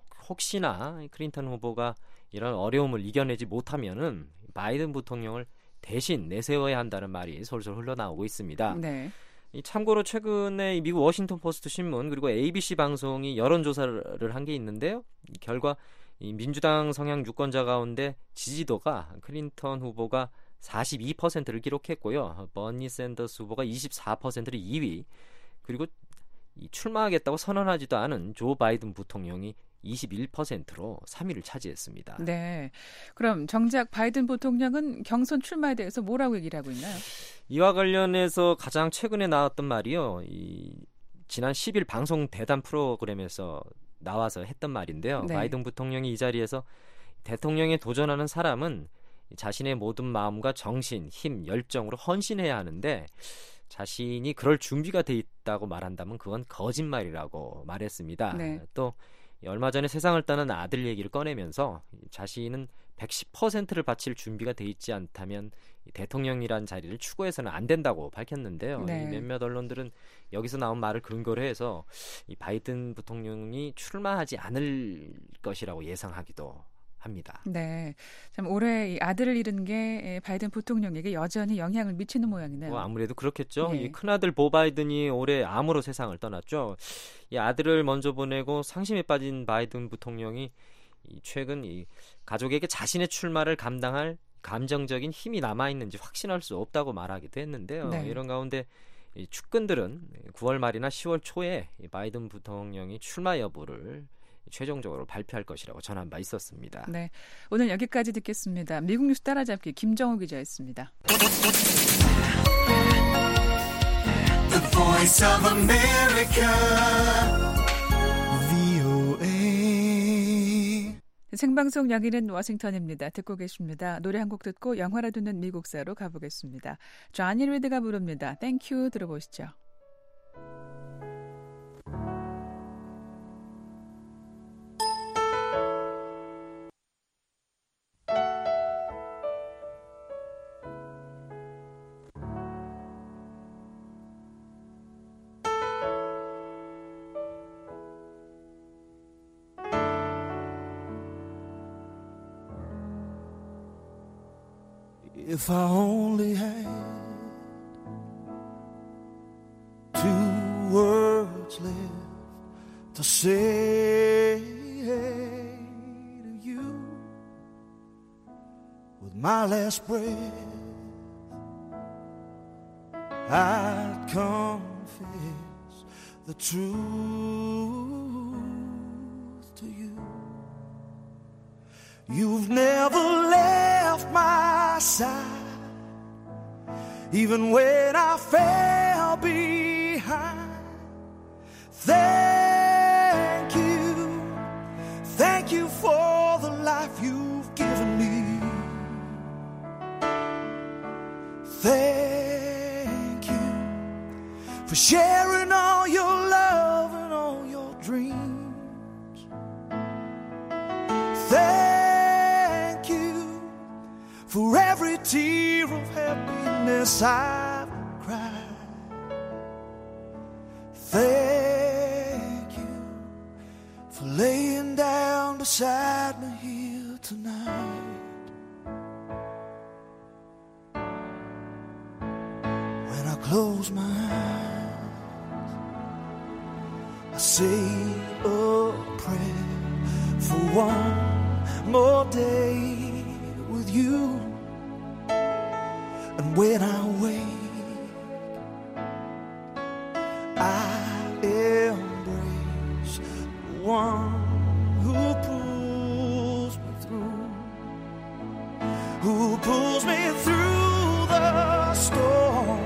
혹시나 클린턴 후보가 이런 어려움을 이겨내지 못하면은 바이든 부통령을 대신 내세워야 한다는 말이 솔솔 흘러나오고 있습니다. 네. 이 참고로 최근에 이 미국 워싱턴 포스트 신문 그리고 에이비씨 방송이 여론조사를 한 게 있는데요. 이 결과 이 민주당 성향 유권자 가운데 지지도가 클린턴 후보가 사십이 퍼센트를 기록했고요. 버니 샌더스 후보가 이십사 퍼센트를 이 위 그리고 이 출마하겠다고 선언하지도 않은 조 바이든 부통령이 이십일 퍼센트로 삼 위를 차지했습니다. 네. 그럼 정작 바이든 부통령은 경선 출마에 대해서 뭐라고 얘기를 하고 있나요? 이와 관련해서 가장 최근에 나왔던 말이요. 이 지난 십 일 방송 대담 프로그램에서 나와서 했던 말인데요. 네. 바이든 부통령이 이 자리에서 대통령에 도전하는 사람은 자신의 모든 마음과 정신, 힘, 열정으로 헌신해야 하는데 자신이 그럴 준비가 돼 있다고 말한다면 그건 거짓말이라고 말했습니다. 네. 또 얼마 전에 세상을 떠난 아들 얘기를 꺼내면서 자신은 백십 퍼센트를 바칠 준비가 돼 있지 않다면 대통령이란 자리를 추구해서는 안 된다고 밝혔는데요. 네. 이 몇몇 언론들은 여기서 나온 말을 근거로 해서 이 바이든 부통령이 출마하지 않을 것이라고 예상하기도 합니다. 네, 참 올해 이 아들을 잃은 게 바이든 부통령에게 여전히 영향을 미치는 모양이네요. 뭐 아무래도 그렇겠죠. 예. 이 큰아들 보 바이든이 올해 암으로 세상을 떠났죠. 이 아들을 먼저 보내고 상심에 빠진 바이든 부통령이 이 최근 이 가족에게 자신의 출마를 감당할 감정적인 힘이 남아있는지 확신할 수 없다고 말하기도 했는데요. 네. 이런 가운데 이 측근들은 구월 말이나 시월 초에 이 바이든 부통령이 출마 여부를 최종적으로 발표할 것이라고 전한 바 있었습니다. 네, 오늘 여기까지 듣겠습니다. 미국 뉴스 따라잡기 김정우 기자였습니다. The Voice of America, 브이오에이. 생방송 여기는 워싱턴입니다. 듣고 계십니다. 노래 한 곡 듣고 영화를 듣는 미국사로 가보겠습니다. 조니 리드가 부릅니다. 땡큐 들어보시죠. If I only had two words left to say to you with my last breath, I'd confess the truth to you. You've never left my side, even when I fell behind. Thank you, thank you for the life you've given me. Thank you for sharing all your love and all your dreams. Thank you for every tear of happiness I've cried. Thank you for laying down beside me here tonight. When I close my eyes, I say a prayer for one more day with you. And when I wake, I embrace the one who pulls me through, who pulls me through the storm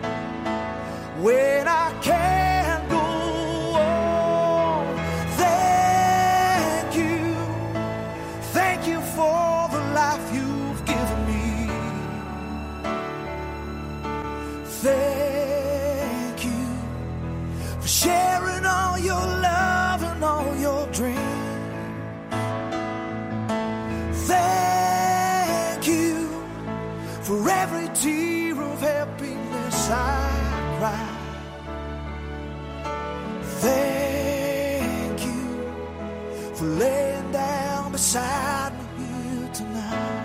when I can't go on. Thank you, thank you for the life you've given me. Thank you for sharing all your love and all your dreams. Thank you for every tear of happiness I cry. Thank you for laying down beside me here tonight.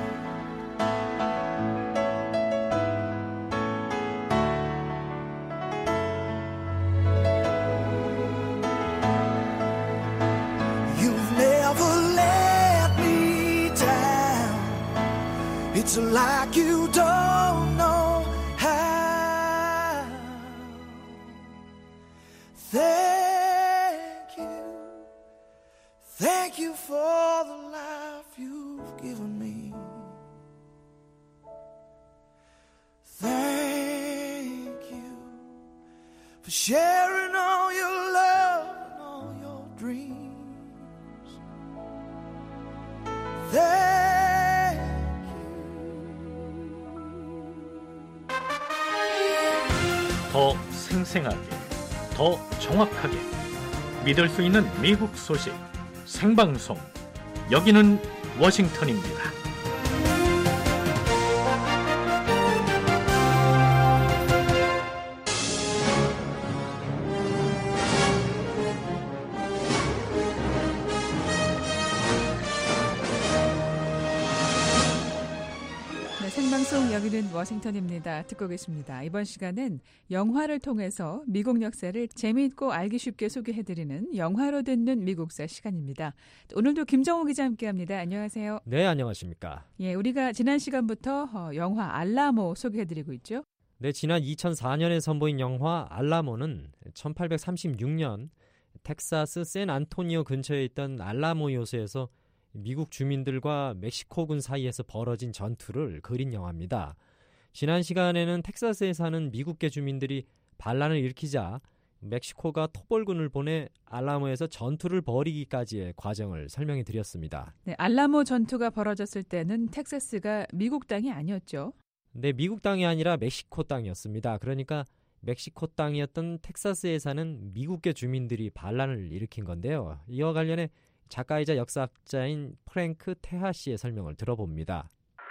It's like you don't know how. Thank you, thank you for the life you've given me. Thank you for sharing all your thank 더 생생하게, 더 정확하게 믿을 수 있는 미국 소식 생방송. 여기는 워싱턴입니다. 생방송 여기는 워싱턴입니다. 듣고 계십니다. 이번 시간은 영화를 통해서 미국 역사를 재미있고 알기 쉽게 소개해드리는 영화로 듣는 미국사 시간입니다. 오늘도 김정호 기자 함께합니다. 안녕하세요. 네, 안녕하십니까. 예, 우리가 지난 시간부터 영화 알라모 소개해드리고 있죠. 네, 지난 이천사 년에 선보인 영화 알라모는 천팔백삼십육 년 텍사스 샌안토니오 근처에 있던 알라모 요새에서 미국 주민들과 멕시코군 사이에서 벌어진 전투를 그린 영화입니다. 지난 시간에는 텍사스에 사는 미국계 주민들이 반란을 일으키자 멕시코가 토벌군을 보내 알라모에서 전투를 벌이기까지의 과정을 설명해 드렸습니다. 네, 알라모 전투가 벌어졌을 때는 텍사스가 미국 땅이 아니었죠? 네, 미국 땅이 아니라 멕시코 땅이었습니다. 그러니까 멕시코 땅이었던 텍사스에 사는 미국계 주민들이 반란을 일으킨 건데요. 이와 관련해 작가이자 역사학자인 프랭크 테하 씨의 설명을 들어봅니다.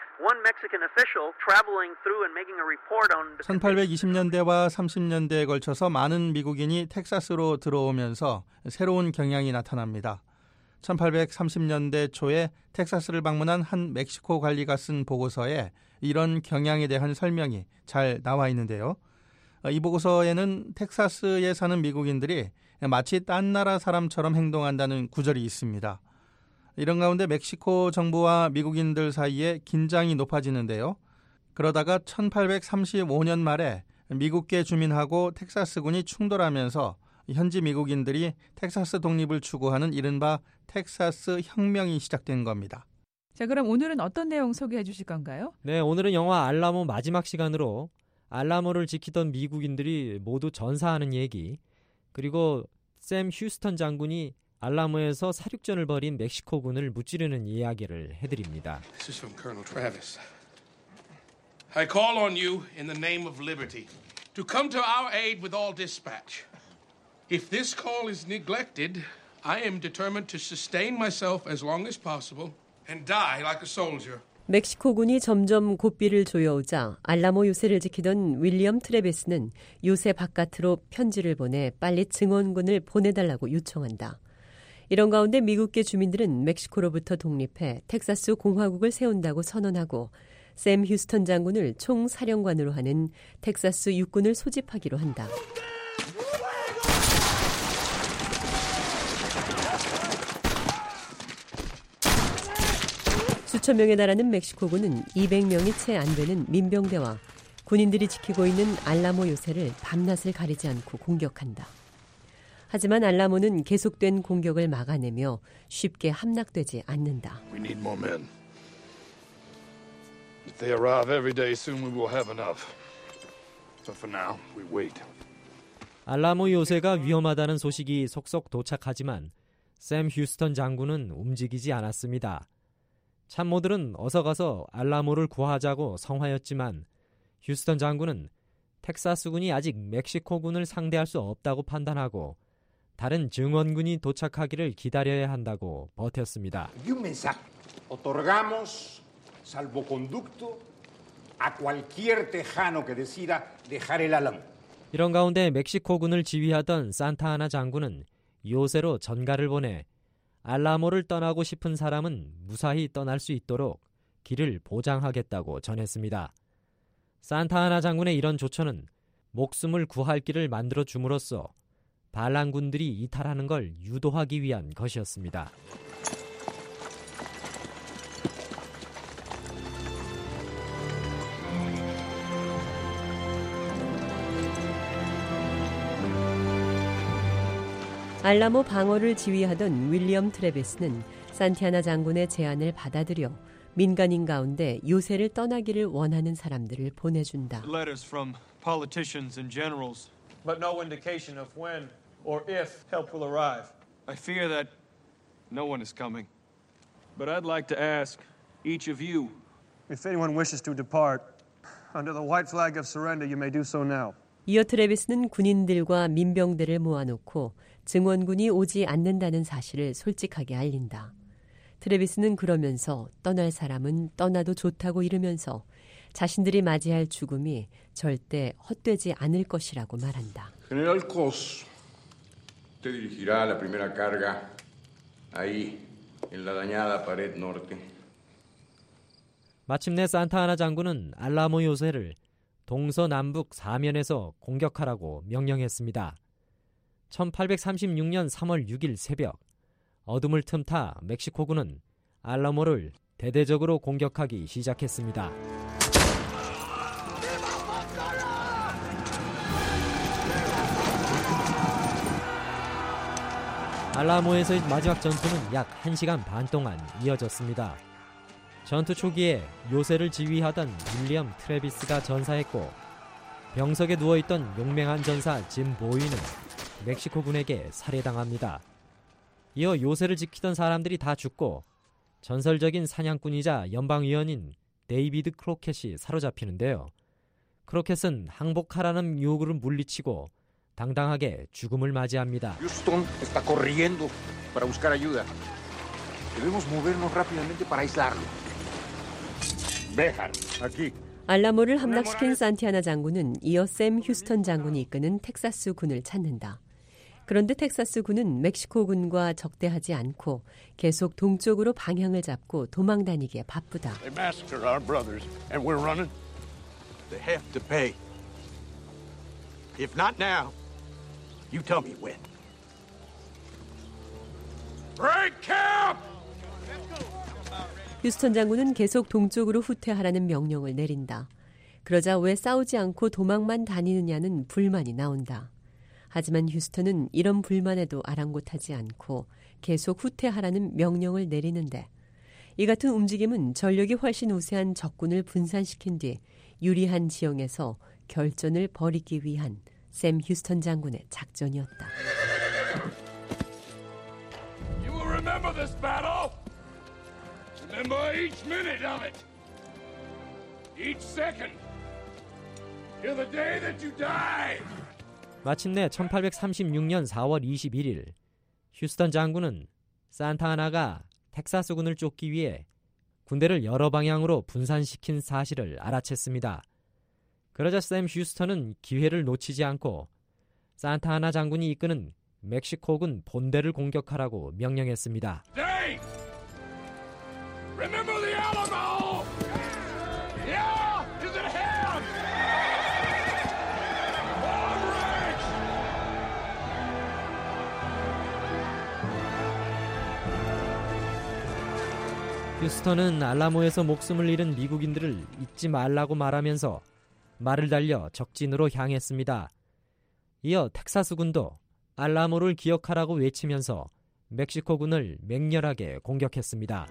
천팔백이십 년대와 삼십 년대에 걸쳐서 많은 미국인이 텍사스로 들어오면서 새로운 경향이 나타납니다. 천팔백삼십 년대 초에 텍사스를 방문한 한 멕시코 관리가 쓴 보고서에 이런 경향에 대한 설명이 잘 나와 있는데요. 이 보고서에는 텍사스에 사는 미국인들이 마치 딴 나라 사람처럼 행동한다는 구절이 있습니다. 이런 가운데 멕시코 정부와 미국인들 사이에 긴장이 높아지는데요. 그러다가 천팔백삼십오 년 말에 미국계 주민하고 텍사스군이 충돌하면서 현지 미국인들이 텍사스 독립을 추구하는 이른바 텍사스 혁명이 시작된 겁니다. 자, 그럼 오늘은 어떤 내용 소개해 주실 건가요? 네, 오늘은 영화 알라모 마지막 시간으로 알라모를 지키던 미국인들이 모두 전사하는 얘기, 그리고 샘 휴스턴 장군이 알라모에서 사륙전을 벌인 멕시코군을 무찌르는 이야기를 해드립니다. This is from Colonel Travis. I call on you in the name of liberty to come to our aid with all dispatch. If this call is neglected, I am determined to sustain myself as long as possible and die like a soldier. 멕시코군이 점점 고삐를 조여오자 알라모 요새를 지키던 윌리엄 트레베스는 요새 바깥으로 편지를 보내 빨리 증원군을 보내달라고 요청한다. 이런 가운데 미국계 주민들은 멕시코로부터 독립해 텍사스 공화국을 세운다고 선언하고 샘 휴스턴 장군을 총사령관으로 하는 텍사스 육군을 소집하기로 한다. 수천 명에 달하는 멕시코군은 이백 명이 채 안 되는 민병대와 군인들이 지키고 있는 알라모 요새를 밤낮을 가리지 않고 공격한다. 하지만 알라모는 계속된 공격을 막아내며 쉽게 함락되지 않는다. We need more men. If they arrive every day, soon we will have enough. But for now, we wait. 알라모 요새가 위험하다는 소식이 속속 도착하지만 샘 휴스턴 장군은 움직이지 않았습니다. 참모들은 어서 가서 알라모를 구하자고 성화였지만 휴스턴 장군은 텍사스군이 아직 멕시코군을 상대할 수 없다고 판단하고 다른 증원군이 도착하기를 기다려야 한다고 버텼습니다. Un mensaje. Otorgamos salvoconducto a cualquier tejano que decida dejar el Álamo. 이런 가운데 멕시코군을 지휘하던 산타하나 장군은 요새로 전가를 보내 알라모를 떠나고 싶은 사람은 무사히 떠날 수 있도록 길을 보장하겠다고 전했습니다. 산타하나 장군의 이런 조처는 목숨을 구할 길을 만들어 줌으로써 반란군들이 이탈하는 걸 유도하기 위한 것이었습니다. 알라모 방어를 지휘하던 윌리엄 트레베스는 산티아나 장군의 제안을 받아들여 민간인 가운데 요새를 떠나기를 원하는 사람들을 보내준다. Letters from politicians and generals, but no indication of when or if help will arrive. I fear that no one is coming. But I'd like to ask each of you. If anyone wishes to depart, under the white flag of surrender, you may do so now. 이어 트래비스는 군인들과 민병대를 모아놓고 증원군이 오지 않는다는 사실을 솔직하게 알린다. 트래비스는 그러면서 떠날 사람은 떠나도 좋다고 이르면서 자신들이 맞이할 죽음이 절대 헛되지 않을 것이라고 말한다. General Cos, usted dirigirá la primera carga ahí en la dañada pared norte. 마침내 산타하나 장군은 알라모 요새를 동서남북 사면에서 공격하라고 명령했습니다. 천팔백삼십육 년 삼월 육일 새벽, 어둠을 틈타 멕시코군은 알라모를 대대적으로 공격하기 시작했습니다. 알라모에서의 마지막 전투는 약 한 시간 반 동안 이어졌습니다. 전투 초기에 요새를 지휘하던 윌리엄 트래비스가 전사했고 병석에 누워있던 용맹한 전사 짐 보이는 멕시코군에게 살해당합니다. 이어 요새를 지키던 사람들이 다 죽고 전설적인 사냥꾼이자 연방위원인 데이비드 크로켓이 사로잡히는데요. 크로켓은 항복하라는 요구를 물리치고 당당하게 죽음을 맞이합니다. Houston está corriendo para buscar ayuda. Debemos movernos rápidamente para aislarlo. Béjar, aquí. 알라모를 함락시킨 산티아나 장군은 이어 샘 휴스턴 장군이 이끄는 텍사스 군을 찾는다. 그런데 텍사스 군은 멕시코 군과 적대하지 않고 계속 동쪽으로 방향을 잡고 도망다니기에 바쁘다. They massacred our brothers and we're running. They have to pay. If not now, you tell me when. Break camp! 휴스턴 장군은 계속 동쪽으로 후퇴하라는 명령을 내린다. 그러자 왜 싸우지 않고 도망만 다니느냐는 불만이 나온다. 하지만 휴스턴은 이런 불만에도 아랑곳하지 않고 계속 후퇴하라는 명령을 내리는데 이 같은 움직임은 전력이 훨씬 우세한 적군을 분산시킨 뒤 유리한 지형에서 결전을 벌이기 위한 샘 휴스턴 장군의 작전이었다. You will remember this battle. Remember each minute of it. Each second. Till the day that you die. 마침내 천팔백삼십육 년 사월 이십일일 휴스턴 장군은 산타하나가 텍사스군을 쫓기 위해 군대를 여러 방향으로 분산시킨 사실을 알아챘습니다. 그러자 샘 휴스턴은 기회를 놓치지 않고 산타하나 장군이 이끄는 멕시코군 본대를 공격하라고 명령했습니다. Hey! Remember the Alamo! Yeah! Is it him? All right! 휴스턴은 알라모에서 목숨을 잃은 미국인들을 잊지 말라고 말하면서 말을 달려 적진으로 향했습니다. 이어 텍사스군도 알라모를 기억하라고 외치면서 멕시코군을 맹렬하게 공격했습니다.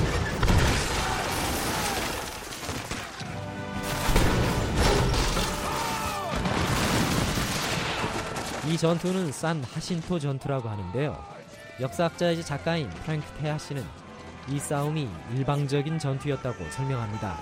이 전투는 산 하신토 전투라고 하는데요. 역사학자이자 작가인 프랭크 테아 씨는 이 싸움이 일방적인 전투였다고 설명합니다.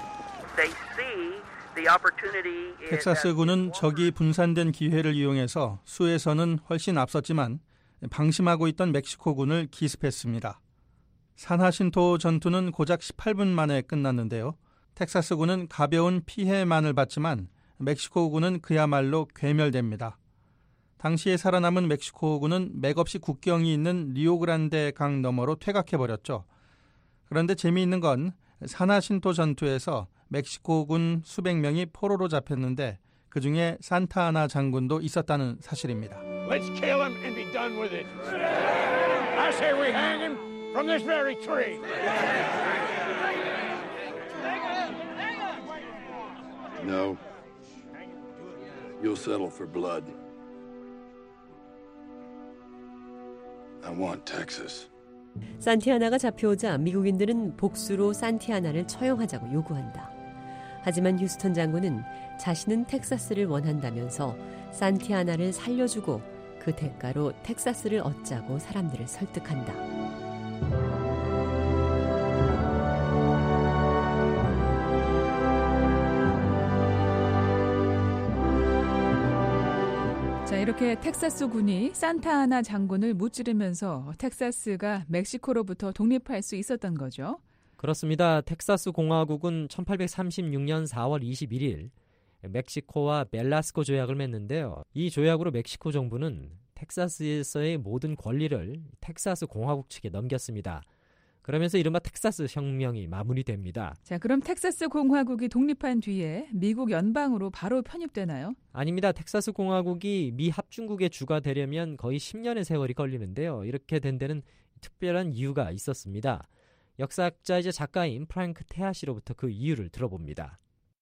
텍사스군은 적이 분산된 기회를 이용해서 수에서는 훨씬 앞섰지만 방심하고 있던 멕시코군을 기습했습니다. 산하신토 전투는 고작 십팔 분 만에 끝났는데요. 텍사스군은 가벼운 피해만을 받지만 멕시코군은 그야말로 괴멸됩니다. 당시에 살아남은 멕시코군은 맥없이 국경이 있는 리오그란데 강 너머로 퇴각해버렸죠. 그런데 재미있는 건 산하신토 전투에서 멕시코군 수백 명이 포로로 잡혔는데 그중에 산타하나 장군도 있었다는 사실입니다. Let's kill him and be done with it. I say we hang him from this very tree. No. You'll settle for blood. I want Texas. 산티아나가 잡혀오자 미국인들은 복수로 산티아나를 처형하자고 요구한다. 하지만 휴스턴 장군은 자신은 텍사스를 원한다면서 산티아나를 살려주고 그 대가로 텍사스를 얻자고 사람들을 설득한다. 이렇게 텍사스 군이 산타아나 장군을 무찌르면서 텍사스가 멕시코로부터 독립할 수 있었던 거죠. 그렇습니다. 텍사스 공화국은 천팔백삼십육 년 사월 이십일일 멕시코와 벨라스코 조약을 맺는데요. 이 조약으로 멕시코 정부는 텍사스에서의 모든 권리를 텍사스 공화국 측에 넘겼습니다. 그러면서 이른바 텍사스 혁명이 마무리됩니다. 자, 그럼 텍사스 공화국이 독립한 뒤에 미국 연방으로 바로 편입되나요? 아닙니다. 텍사스 공화국이 미 합중국의 주가 되려면 거의 십 년의 세월이 걸리는데요. 이렇게 된 데는 특별한 이유가 있었습니다. 역사학자이자 작가인 프랭크 테아시로부터 그 이유를 들어봅니다.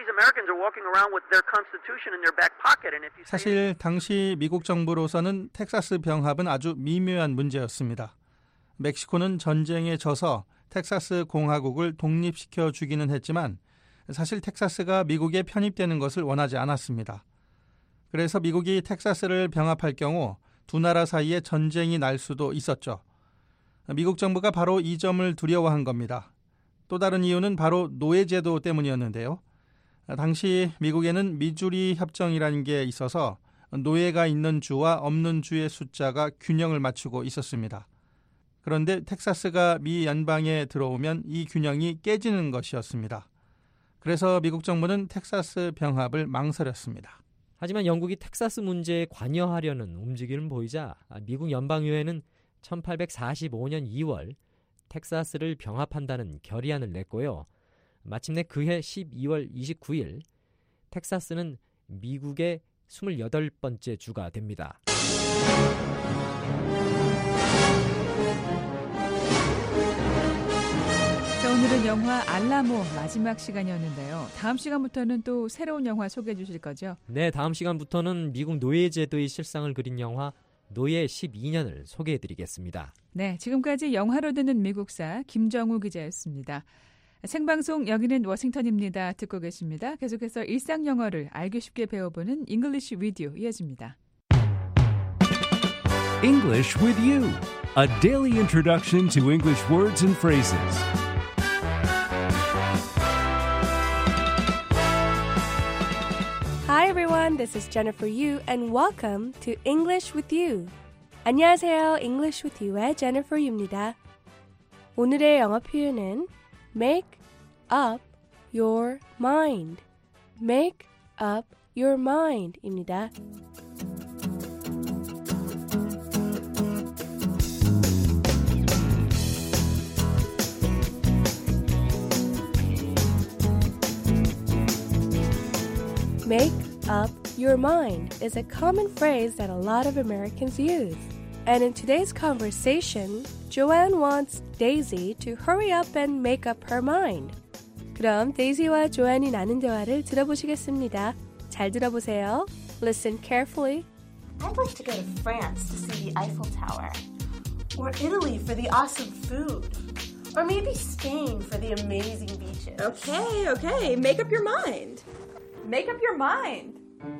사실 당시 미국 정부로서는 텍사스 병합은 아주 미묘한 문제였습니다. 멕시코는 전쟁에 져서 텍사스 공화국을 독립시켜 주기는 했지만 사실 텍사스가 미국에 편입되는 것을 원하지 않았습니다. 그래서 미국이 텍사스를 병합할 경우 두 나라 사이에 전쟁이 날 수도 있었죠. 미국 정부가 바로 이 점을 두려워한 겁니다. 또 다른 이유는 바로 노예제도 때문이었는데요. 당시 미국에는 미주리 협정이라는 게 있어서 노예가 있는 주와 없는 주의 숫자가 균형을 맞추고 있었습니다. 그런데 텍사스가 미 연방에 들어오면 이 균형이 깨지는 것이었습니다. 그래서 미국 정부는 텍사스 병합을 망설였습니다. 하지만 영국이 텍사스 문제에 관여하려는 움직임을 보이자 미국 연방의회는 천팔백사십오 년 이월 텍사스를 병합한다는 결의안을 냈고요. 마침내 그해 십이월 이십구일 텍사스는 미국의 스물여덟 번째 주가 됩니다. 자, 오늘은 영화 알라모 마지막 시간이었는데요. 다음 시간부터는 또 새로운 영화 소개해 주실 거죠? 네, 다음 시간부터는 미국 노예제도의 실상을 그린 영화 노예 십이 년을 소개해드리겠습니다. 네, 지금까지 영화로 듣는 미국사 김정우 기자였습니다. 생방송 여기는 워싱턴입니다. 듣고 계십니다. 계속해서 일상 영어를 알기 쉽게 배워보는 English with You 이어집니다. English with You, a daily introduction to English words and phrases. Hi everyone, this is Jennifer Yu and welcome to English with You. 안녕하세요, English with You의 Jennifer Yu입니다. 오늘의 영어 표현은 make up your mind. make up your mind입니다. Make up your mind is a common phrase that a lot of Americans use. And in today's conversation, Joanne wants Daisy to hurry up and make up her mind. 그럼 데이지와 조안이 나눈 대화를 들어보시겠습니다. 잘 들어보세요. Listen carefully. I'd like to go to France to see the Eiffel Tower. Or Italy for the awesome food. Or maybe Spain for the amazing beaches. Okay, okay. Make up your mind. Make up your mind.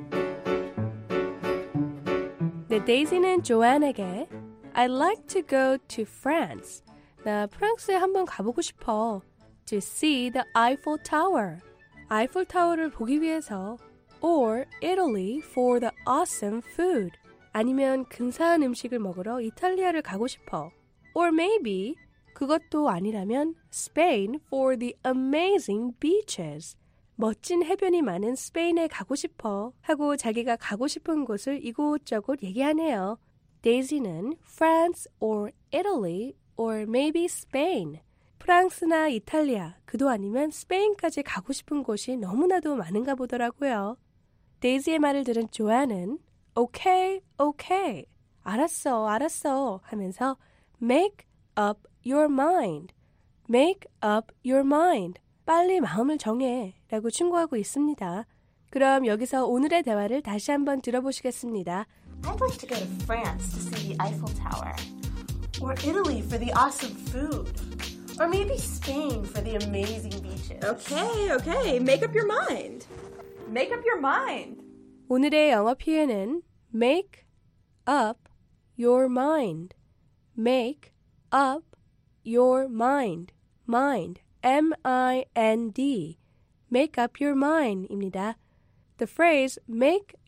네, 데이지는 조안에게 I'd like to go to France. 나 프랑스에 한번 가보고 싶어. To see the Eiffel Tower. 아이플 타워를 보기 위해서. Or Italy for the awesome food. 아니면 근사한 음식을 먹으러 이탈리아를 가고 싶어. Or maybe 그것도 아니라면 Spain for the amazing beaches. 멋진 해변이 많은 스페인에 가고 싶어 하고 자기가 가고 싶은 곳을 이곳저곳 얘기하네요. 데이지는 France or Italy or maybe Spain. 프랑스나 이탈리아, 그도 아니면 스페인까지 가고 싶은 곳이 너무나도 많은가 보더라고요. 데이지의 말을 들은 조안은 Okay, okay. 알았어, 알았어 하면서 make up your mind. make up your mind. 빨리 마음을 정해 라고 충고하고 있습니다. 그럼 여기서 오늘의 대화를 다시 한번 들어보시겠습니다. I'd like to go to France to see the Eiffel Tower. Or Italy for the awesome food. Or maybe Spain for the amazing beaches. Okay, okay. Make up your mind. Make up your mind. 오늘의 영어 표현은 make up your mind. make up your mind. mind. M I N D. make up your mind 입니다. The phrase make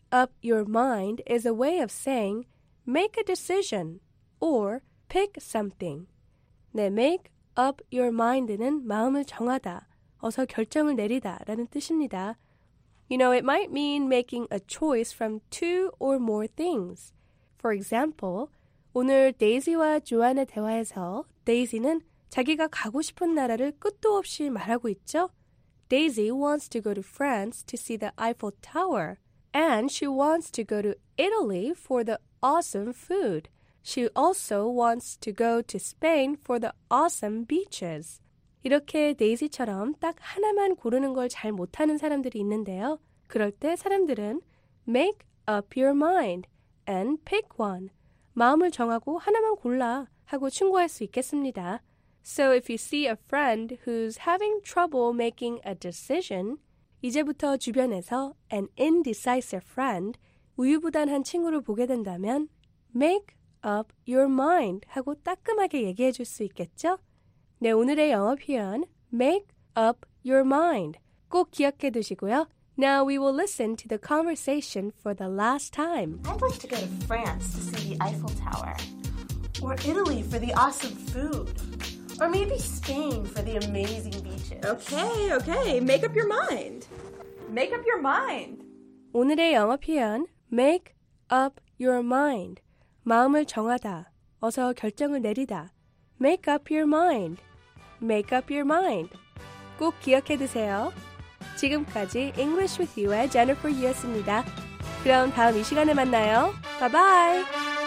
up your mind is a way of saying make a decision or pick something. 네, make up your mind는 마음을 정하다, 어서 결정을 내리다 라는 뜻입니다. You know, it might mean making a choice from two or more things. For example, 오늘 데이지와 조안의 대화에서 데이지는 자기가 가고 싶은 나라를 끝도 없이 말하고 있죠. Daisy wants to go to France to see the Eiffel Tower, and she wants to go to Italy for the awesome food. She also wants to go to Spain for the awesome beaches. 이렇게 데이지처럼 딱 하나만 고르는 걸 잘 못하는 사람들이 있는데요. 그럴 때 사람들은 make up your mind and pick one. 마음을 정하고 하나만 골라 하고 충고할 수 있겠습니다. So if you see a friend who's having trouble making a decision, 이제부터 주변에서 an indecisive friend, 우유부단한 친구를 보게 된다면 make up your mind 하고 따끔하게 얘기해 줄 수 있겠죠? 네, 오늘의 영어 표현 make up your mind 꼭 기억해 두시고요. Now we will listen to the conversation for the last time. I'd like to go to France to see the Eiffel Tower. Or Italy for the awesome food. Or maybe Spain for the amazing beaches. Okay, okay. Make up your mind. Make up your mind. 오늘의 영어 표현 make up your mind. 마음을 정하다. 어서 결정을 내리다. Make up your mind. Make up your mind. 꼭 기억해 두세요. 지금까지 English with You의 Jennifer Yu였습니다. 그럼 다음 이 시간에 만나요. Bye bye.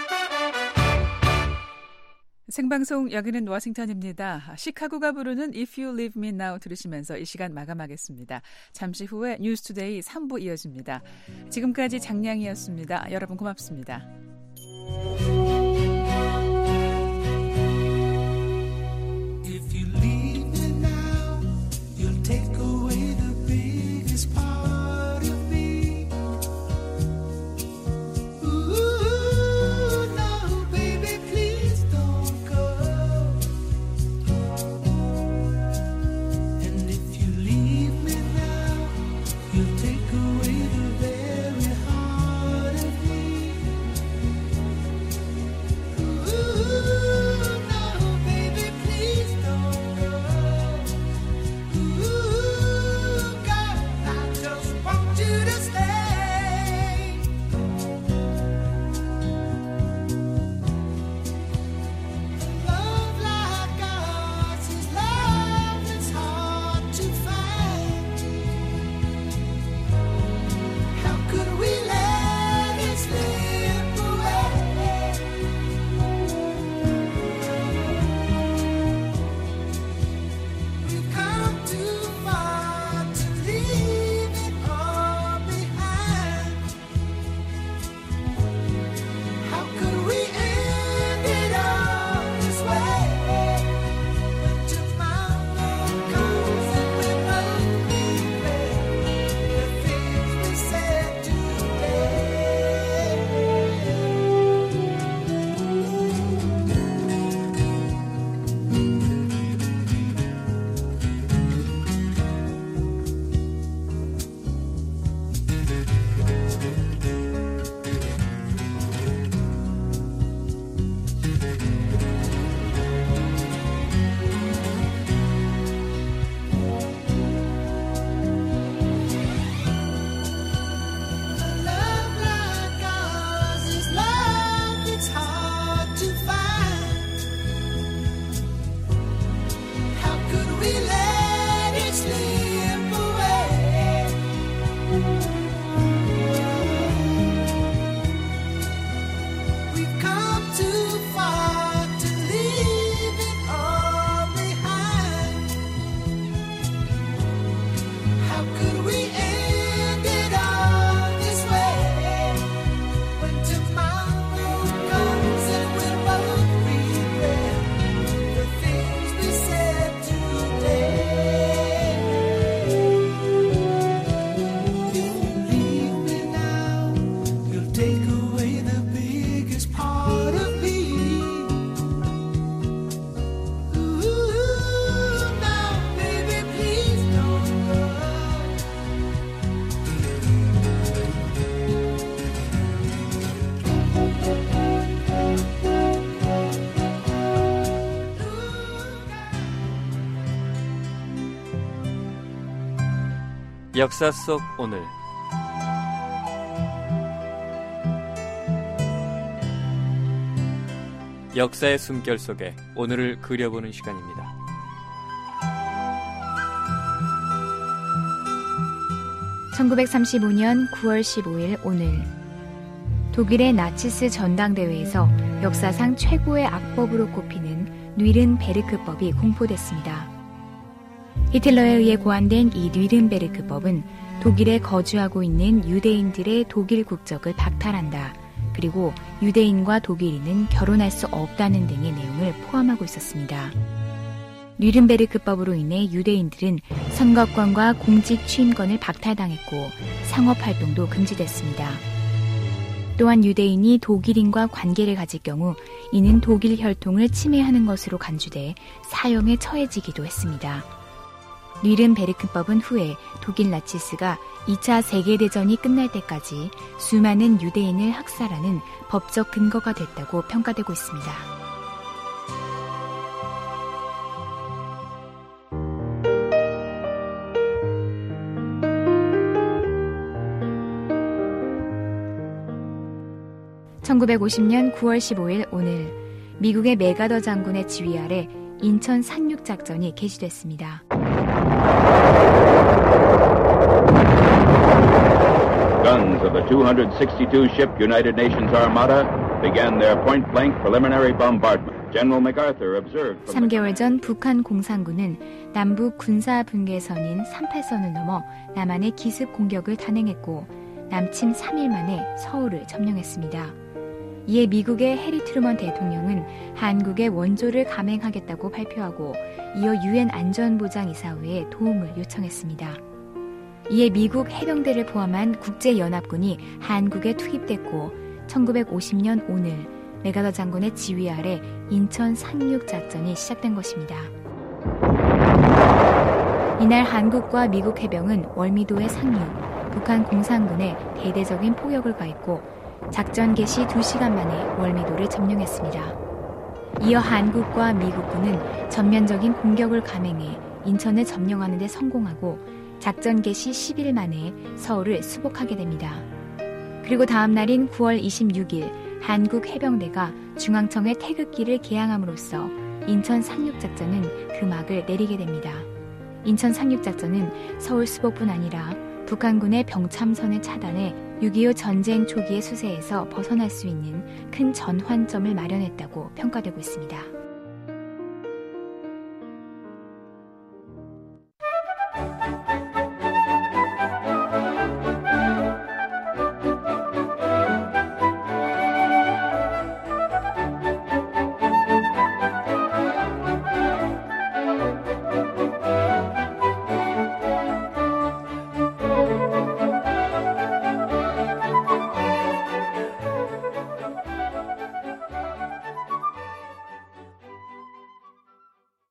생방송 여기는 워싱턴입니다. 시카고가 부르는 If You Leave Me Now 들으시면서 이 시간 마감하겠습니다. 잠시 후에 뉴스투데이 삼 부 이어집니다. 지금까지 장량이었습니다. 여러분 고맙습니다. If you leave me now, you'll take away the biggest part of me. Ooh, no, baby, please don't go. And if you leave me now, you'll take away the very heart of me. 역사 속 오늘. 역사의 숨결 속에 오늘을 그려보는 시간입니다. 천구백삼십오년 구월 십오일 오늘, 독일의 나치스 전당대회에서 역사상 최고의 악법으로 꼽히는 뉘른베르크법이 공포됐습니다. 히틀러에 의해 고안된 이 뉘른베르크법은 독일에 거주하고 있는 유대인들의 독일 국적을 박탈한다, 그리고 유대인과 독일인은 결혼할 수 없다는 등의 내용을 포함하고 있었습니다. 뉘른베르크법으로 인해 유대인들은 선거권과 공직 취임권을 박탈당했고 상업활동도 금지됐습니다. 또한 유대인이 독일인과 관계를 가질 경우 이는 독일 혈통을 침해하는 것으로 간주돼 사형에 처해지기도 했습니다. 뉘른베르크법은 후에 독일 나치스가 이차 세계대전이 끝날 때까지 수많은 유대인을 학살하는 법적 근거가 됐다고 평가되고 있습니다. 천구백오십년 구월 십오일 오늘, 미국의 메가더 장군의 지휘 아래 인천 상륙작전이 개시됐습니다. Guns of the two hundred sixty-two ship United Nations Armada began their point-blank preliminary bombardment. General MacArthur observed. 삼 개월 전 북한 공산군은 남북 군사 분계선인 삼팔선을 넘어 남한의 기습 공격을 단행했고 남침 삼 일 만에 서울을 점령했습니다. 이에 미국의 해리 트루먼 대통령은 한국의 원조를 감행하겠다고 발표하고 이어 유엔 안전보장이사회에 도움을 요청했습니다. 이에 미국 해병대를 포함한 국제연합군이 한국에 투입됐고 천구백오십년 오늘 메가더 장군의 지휘 아래 인천 상륙작전이 시작된 것입니다. 이날 한국과 미국 해병은 월미도에 상륙, 북한 공산군에 대대적인 포격을 가했고 작전 개시 두 시간 만에 월미도를 점령했습니다. 이어 한국과 미국군은 전면적인 공격을 감행해 인천을 점령하는 데 성공하고 작전 개시 십 일 만에 서울을 수복하게 됩니다. 그리고 다음 날인 구월 이십육일 한국 해병대가 중앙청의 태극기를 개항함으로써 인천 상륙작전은 금막을 내리게 됩니다. 인천 상륙작전은 서울 수복뿐 아니라 북한군의 병참선을 차단해 육이오 전쟁 초기의 수세에서 벗어날 수 있는 큰 전환점을 마련했다고 평가되고 있습니다.